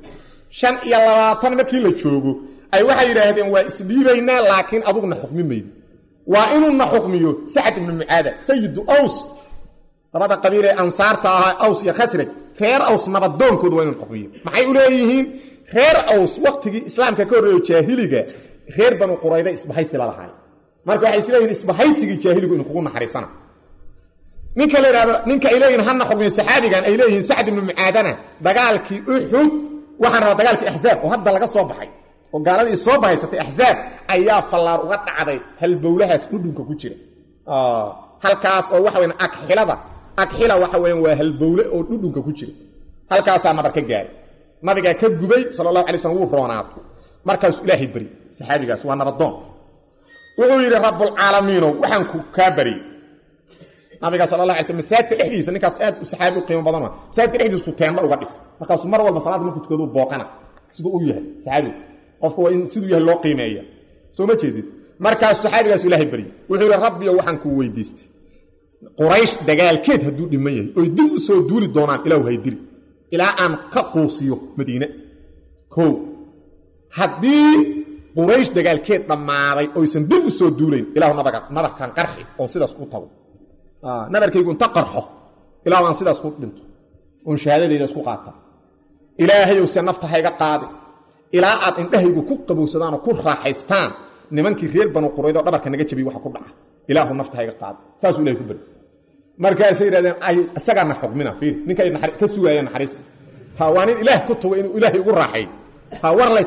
25 markii la joogo ay waxay yiraahdeen waa isdhiibaynaa laakiin adugna xukmi meeydi waa inuu na xukmiyo Sa'd ibn Mu'adh sayyidu Aws labada qabiil ee ansaarta ah Aws iyo Khasraj reer Aws nabadoonkoodu waa inuu xukmiyo maxay u leeyihiin reer Aws waqtigii islaamka ka horeeyay jaahiliga reer banu qurayda isbahaysi la lahaay marka waxay isleeyihiin isbahaysigii jaahiligu inuu kugu naxariisana ninka leeyahay ninka ilayhin hanna xukmiyo saxaabigan ay leeyihiin Sa'd ibn Mu'adhana dagaalkii Uhud waxaan rabaa dagaalkii Ahzaab oo hadda laga soo baxay oo gaaladii soo bahaysatay Ahzaab ayaa fallaar uga dhacday hal bowlahaas dhudhunka ku jira halkaas oo waxa weyn akhila waxa weyn waa hal bowle oo dhudhunka ku jira halkaas nabar ka gaaray nabiga ka gubay sallallahu alayhi wasallam wuu roonaad markaas ilaahay bari saxaabigaas waa nabadoon wuxuu yiri rabbul alamin waxaan ku ka bari nabiga sallallahu alayhi wasallam masaajidka dhexdiisa ninkaas aad u saxaabi u qiimo badan masaajidka dhexdiisa teemba uga dhis markaas mar walba salaad markuu tukado booqana sidoo uu yahay saxaabi qofku waa in sidoo yahay loo qiimeeyo soo ma jeedid markaas saxaabigaas ilaahay bari wuxuu yiri rabbi waxaan ku weydiistay quraysh dagaalkeed haduu dhiman yahay oo dib u soo duuli doonaan ilaahu haydiri ilaa aan ka quusiyo madiina ko hadii quraysh dagaalkeed dhamaaday oo aysan dib u soo duuleyn ilaahu nabakan qarxi oo sidaas u tago nabarkaygu inta qarxo ilaahu aan sidaas ku dhinto oo shahaadadeeda isku qaata ilaahay oo nafta hayga qaadi ilaa aad indhahaygu ku qabowsadaan oo ku raaxaystaan nimankii reer banu qurayda oo dhabarka naga jabiyay waxa ku dhaca ilaahu nafta hayga qaadi saas ilaahay ku bari markaas ay yiraahdeen ay asagana xukmina fiir ninka ka sugaayeen naxariis ha waan ilaah ku tago inuu ilaahay ugu raaxay ha war la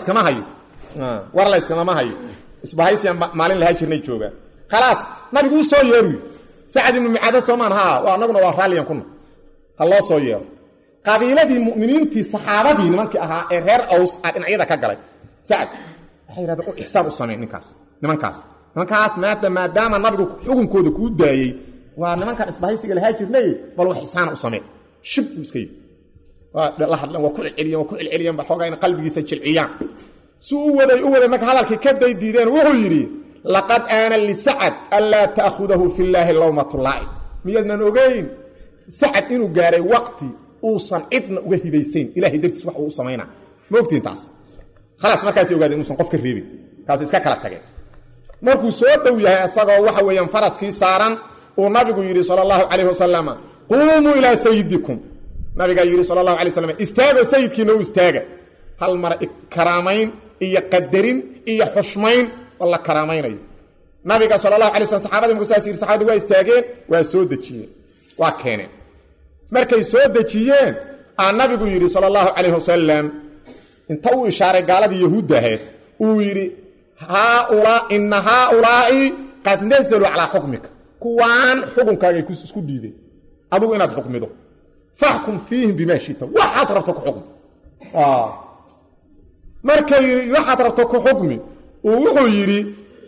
iskama hayo isbahaysiyan maalin la jirnay jooga khalaas nabigu soo yeeruy Sa'd ibn Mu'adh Soomaan waa anaguna waa raaliyan kuna hallo soo yeero qabiiladii mu'miniintii saxaabadii nimankii ahaa ee reer Aws dhinacyada ka galay Sa'd waxay yiraahdeen oo ihsaan u sameeyay nimankaas maadaama nabigu xukunkooda ku daayay waa nimankan isbahaysiga la jirnay bal wax ihsaan u sameey shib iskay la hadlan waa ku celceliyeen baxooga in qalbigiisa jilciyaan suu waday marka hadalkii ka diideen wuxuu yiri laqad ana li Sa'd alla ta'khudahu fillahi lawmatu la'i miyadnan ogeyn Sa'd inuu gaaray waqti uusan idna uga hibaysayn ilaahay dartiis wax uu sameeyna moogtiin taas خلاص markaas ogaadeen uusan qof ka reebin kaas iska kala tageen markuu soo dhow yahay asagoo waxa weeyaan faraskii saaran oo nabigu yiri sallallahu alayhi wasallam qumu ila sayyidikum nabiga yiri sallallahu alayhi wasallam istaaga sayidkiina uu istaaga hal mar ikraamayn iyo qadarin iyo xushmayn walla karaamaynayo nabiga sallallahu alayhi wasallam saxaabada musaasir saxaabada waa istaageen waa soo dajiyeen waa keeneen markay soo dajiyeen nabigu yiri sallallahu alayhi wasallam inta uu ishaaray gaaladii yahuudaheed uu yiri haula'i qad nazalu ala hukmika kuwaan xukunkaaga isku dhiibay adigu inaad xukmido fahkum fiihim bima shita waxaad rabto ku xukm markay waxaad rabto ku xukmi wuxuu yiri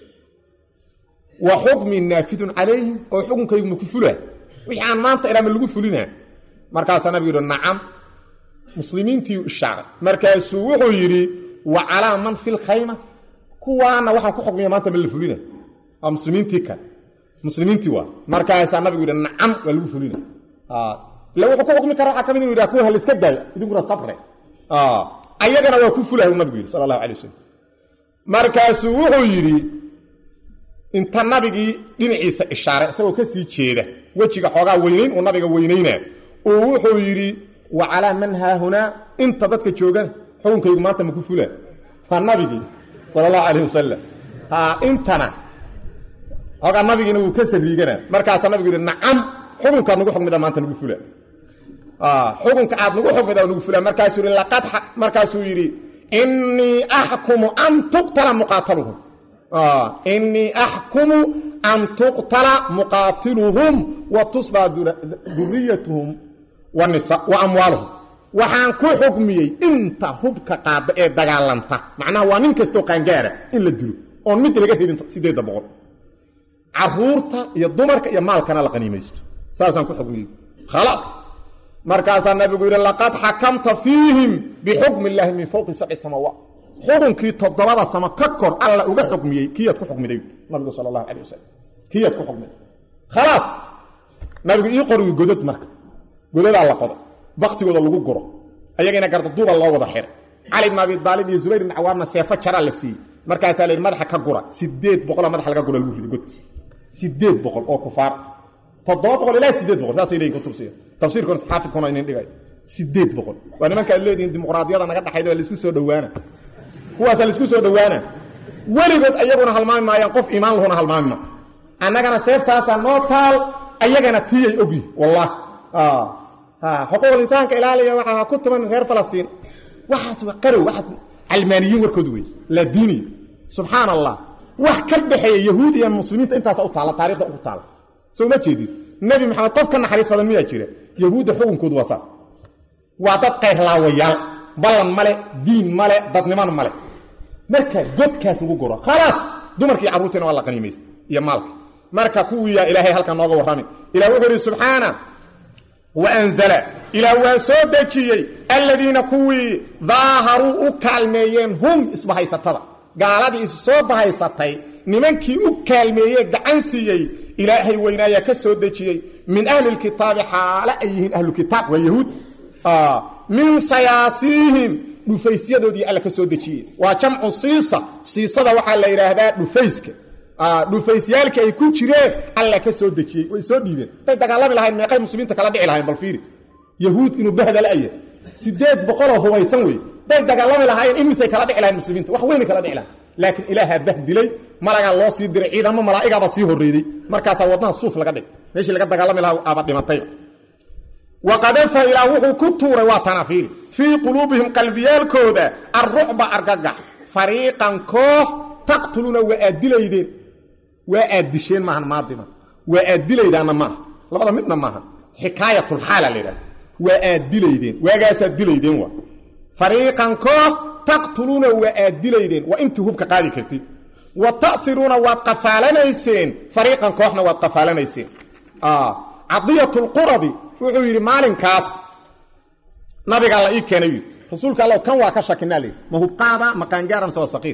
wa hukmi naafidun alayhi oo xukunkaygu ku fulaa wixii aan maanta ilaa lagu fulinaa markaas nabigu yiri nacam muslimiintii ishaar markaasuu wuxuu yiri wa ala man fil khayma kuwaana waxa ku xukmiya maanta ma la fulina muslimiintii waa markaas nabigu yiri nacam waa lagu fulina la wuxuu ku xukmi karaa xakamin inuu yiraahdo hal iska gal idinkuna safre ayagana waa ku fulahay nabigu yiri sallallahu alayhi wasallam markaasuu wuxuu yiri inta nabigii dhinaciisa ishaare isagoo ka sii jeeda wajiga xoogaa weynayn oo nabiga weynayna oo wuxuu yiri wa ala man ha huna inta dadka joogan xukunkaygu maanta ma ku fulaa fa nabigii sallallahu alayhi wasallam intana xoogaa nabigiina uu ka sariigana markaas nabigu yiri nacam xukunka nagu xukmida maanta nagu fulaa xukunka aad nagu xukmida nagu fulaa markaasuu yiri laqad markaasuu yiri inni ahkumu an tuqtala muqataluhum inni ahkumu an tuqtala muqatiluhum wa tusba durriyatuhum wa nisa wa amwaluhum waxaan ku xukmiyay inta hubka qaada ee dagaalanta macnaha waa nin kasto qaangaara in la dilo oo mid laga helin 800 caruurta iyo dumarka iyo maalkana la qaniimaysto saasan ku xukmiyay خلاص markaas nabigu yiri laqad hakamta fiihim bi hukmi allah min fawqi sab'i samawat xukunkii todobada sama ka kor alla uga xukmiyay kiyad ku xukmiday nabigu sallallahu alayhi wasallam kiyad ku xukmiday خلاص nabigu ii qoray godad marka godada la qodo waqtigooda lagu guro ayagina garda duuba loo wada xir ali ibn abi talib iyo zubayr ibn awaam seefa jara la si markaas ay madaxa ka gura 800 madaxa laga gura lagu rido god 800 oo kufaar 700 ila 800 taas ay leeyihiin tafsiir tafsiirkan saxaafadkuna inay dhigay 800 waa nimanka leeyihiin dimuqraadiyada naga dhaxaydo la isku soo dhawaana kuwaas la isku soo dhawaana waligood ayaguna halmaami maayaan qof iimaan lahuna halmaami ma annagana seeftaas noo taal ayagana tiyay ogi wallahi xuquuqul insaanka ilaaliya waxa ku tuman reer Falastiin waxaas waa qarow waxaas almaaniyiin warkoodu way la diini subhanallah wax ka dhaxeeya yahuud iyo muslimiinta intaas u taala taariikhda u taala soo ma jeedid nabi maxamed qofka naxariis badan miyaa jira yahuud xukunkoodu waa saas waa dad qayr laawayaal balan male diin male dadniman male marka godkaas ugu goro خلاص dumarkii caruurtina waa la qaniimayst iyo maalka marka kuwiya ilaahay halka nooga warramay ilaahu wuxuu subhana wa anzala ila wa sodajiyay alladina kuwi dhaaharu kalmeeyeen hum isbahaysatada gaaladii soo bahaysatay nimankii u kalmeeyay gacan siiyay ilaahay weynaaya ka soo dajiyay min ahli alkitaab hala ayhin ahli alkitaab wa yahud min sayasihim dhufaysiyadoodii alla ka soo dajiyay waa jamcu siisada waxa la yiraahdaa dhufayska dhufaysyaalka ay ku jireen alla ka soo dajiyay way soo dhiibeen tay dagaalami lahayn meeqay muslimiinta kala dhici lahayn bal fiiri yahuud inuu bahdal ay 800 hubaysan way day dagaalami lahayn imisay kala dhici lahayn muslimiinta wax weyn kala dhici lahayn laakiin ilaaha bahdilay malaga loo sii diray ciidamo malaa'igaba sii horeeyay markaas wadnaha suuf laga dhig meeshii laga dagaalami lahaa aba dhimatay waqadafa ila wuxuu ku tuuray waa tanafiir fi qulubihim qalbiyalkooda ar-ru'ba argagax fariiqan koox taqtuluna wa adilaydeen wa adisheen maahan maadima wa adilaydana ma labada midna maaha xikaayatul xaala leeyahay wa adilaydeen waagaas adilaydeen waa fariiqan koox taqtuluna wa adilaydeen wa intu hubka qaadi kartid wa ta'siruna wa qafalanayseen fariiqan kooxna wa qafalanayseen adiyatul quradi wuxuu yiri maalinkaas nabiga la ii keenay rasuulka Allah kan waa ka shakinaalay ma hubqaada ma qaangaaran soo saqiir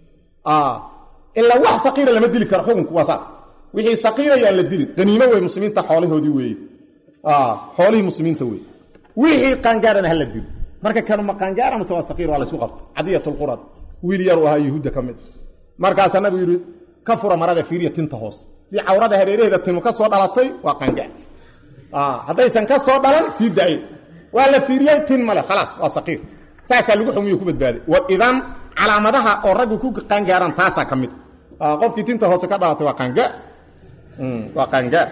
illa wax saqiir lama dili karo xukunku waa sax wixii saqiir ayaa la dili qaniimo way muslimiinta xoolahoodii weey xoolihii muslimiinta weey wixii qaangaaran hal la dili marka kan ma qaangaaran ma soo saqiir waa la isku qabto adiyatul qurad wiil yar waa yahuuda kamid markaas nabigu yiri ka fura marada fiiriya tinta hoos di awrada hareeraheeda timo ka soo dhalatay waa qaangaar hadaysan ka soo dhalan si daay waa la fiiriyay tin male خلاص waa saqiir saasa lagu xumiyo ku badbaaday wa idan calaamadaha oo rag ku qaangaaran taasa kamid qofkii tinta hoos ka dhalatay waa qaangaar waa qaangaar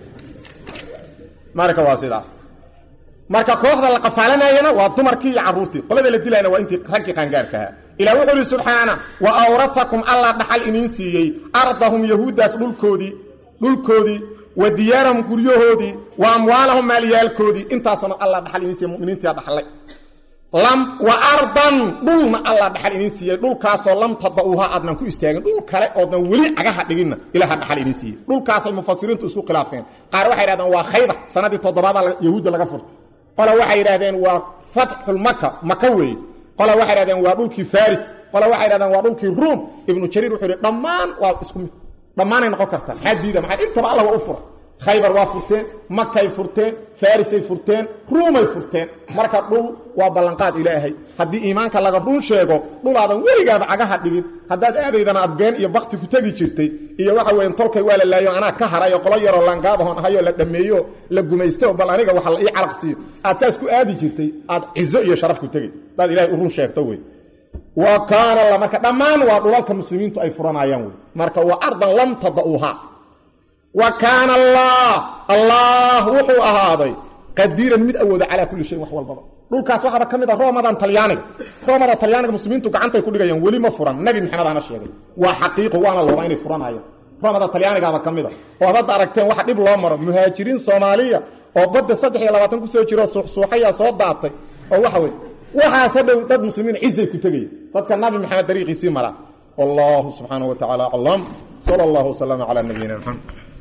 marka waa sidaas marka kooxda la qafaalanayna waa dumarkii iyo caruurtii qolada la dilayna waa intii raggi qaangaarka ila wuxuu subhana wa awrathakum alla dhaxal inin siiyay ardahum yahuudas dhulkoodii وديارهم غريهودي واموالهم ماليالكودي انتاسنا الله دخل انسي مؤمنينتي دخلay lam wa ardan dhulna Allah dhaxal insiiyay dhulkaasoo lam tadauha adnan ku istaagin dhul kale oo dan wali agaha dhigina ilaaha dhaxal insiiyay dhulkaas ay mufassiriintu isku khilaafeen qaar waxay yiraahdeen waa khaybar sanadii 7aad yahuud laga furtay qala waxay yiraahdeen waa fathul makka way qala waxay yiraahdeen waa dhulkii faris qala waxay yiraahdeen waa dhulkii rum ibn jarir wuxuu dhamaan waa isku mid dhamaan noqon karta xadiida maxay inta Allah waa u fur khaybar waa furteen makay furteen farisay furteen ruumay furteen marka dhul waa ballanqaad ilaahay haddii iimaanka laga run sheego dhulaadan weligaaba cagaha dhigin haddaad aadaydana adbeen iyo bakti ku tegi jirtay iyo waxa weeyaan tolkay waa la laayo anaa ka harayo qolo yaroo langaabahon ahayoo la dhammeeyo la gumaysto bal aniga waxa la ii calaqsiiyo aad saas ku aadi jirtay aad cizo iyo sharaf ku tegi dad ilaahay u run sheegto wey wa kaana la marka dhammaan waa dhulalka muslimiintu ay furanayaan wey marka waa ardan lam tadauha wa kaana allah wuxuu ahaaday qadiiran mid awooda calaa kulli shay wax walbaba dhulkaas waxaba ka mid ah roomadan talyaaniga muslimiintu gacantay ku dhigayaan weli ma furan nabi maxamed aana sheegay waa xaqiiqo waana looba inay furanayaan roomada talyaanigaaba ka mid ah oo hadda aragteen waxa dhib loo maro muhaajiriin soomaaliya oo badda 23 ku soo jiro suuxaya soo daatay oo waxa weey waxaas hadhow dad muslimiin cizay ku tagay dadka nabi maxamed dariiqiisii mara wallahu subhanahu wa ta'ala alam sallallahu alaihi wa sallam ala nabiyina muhammad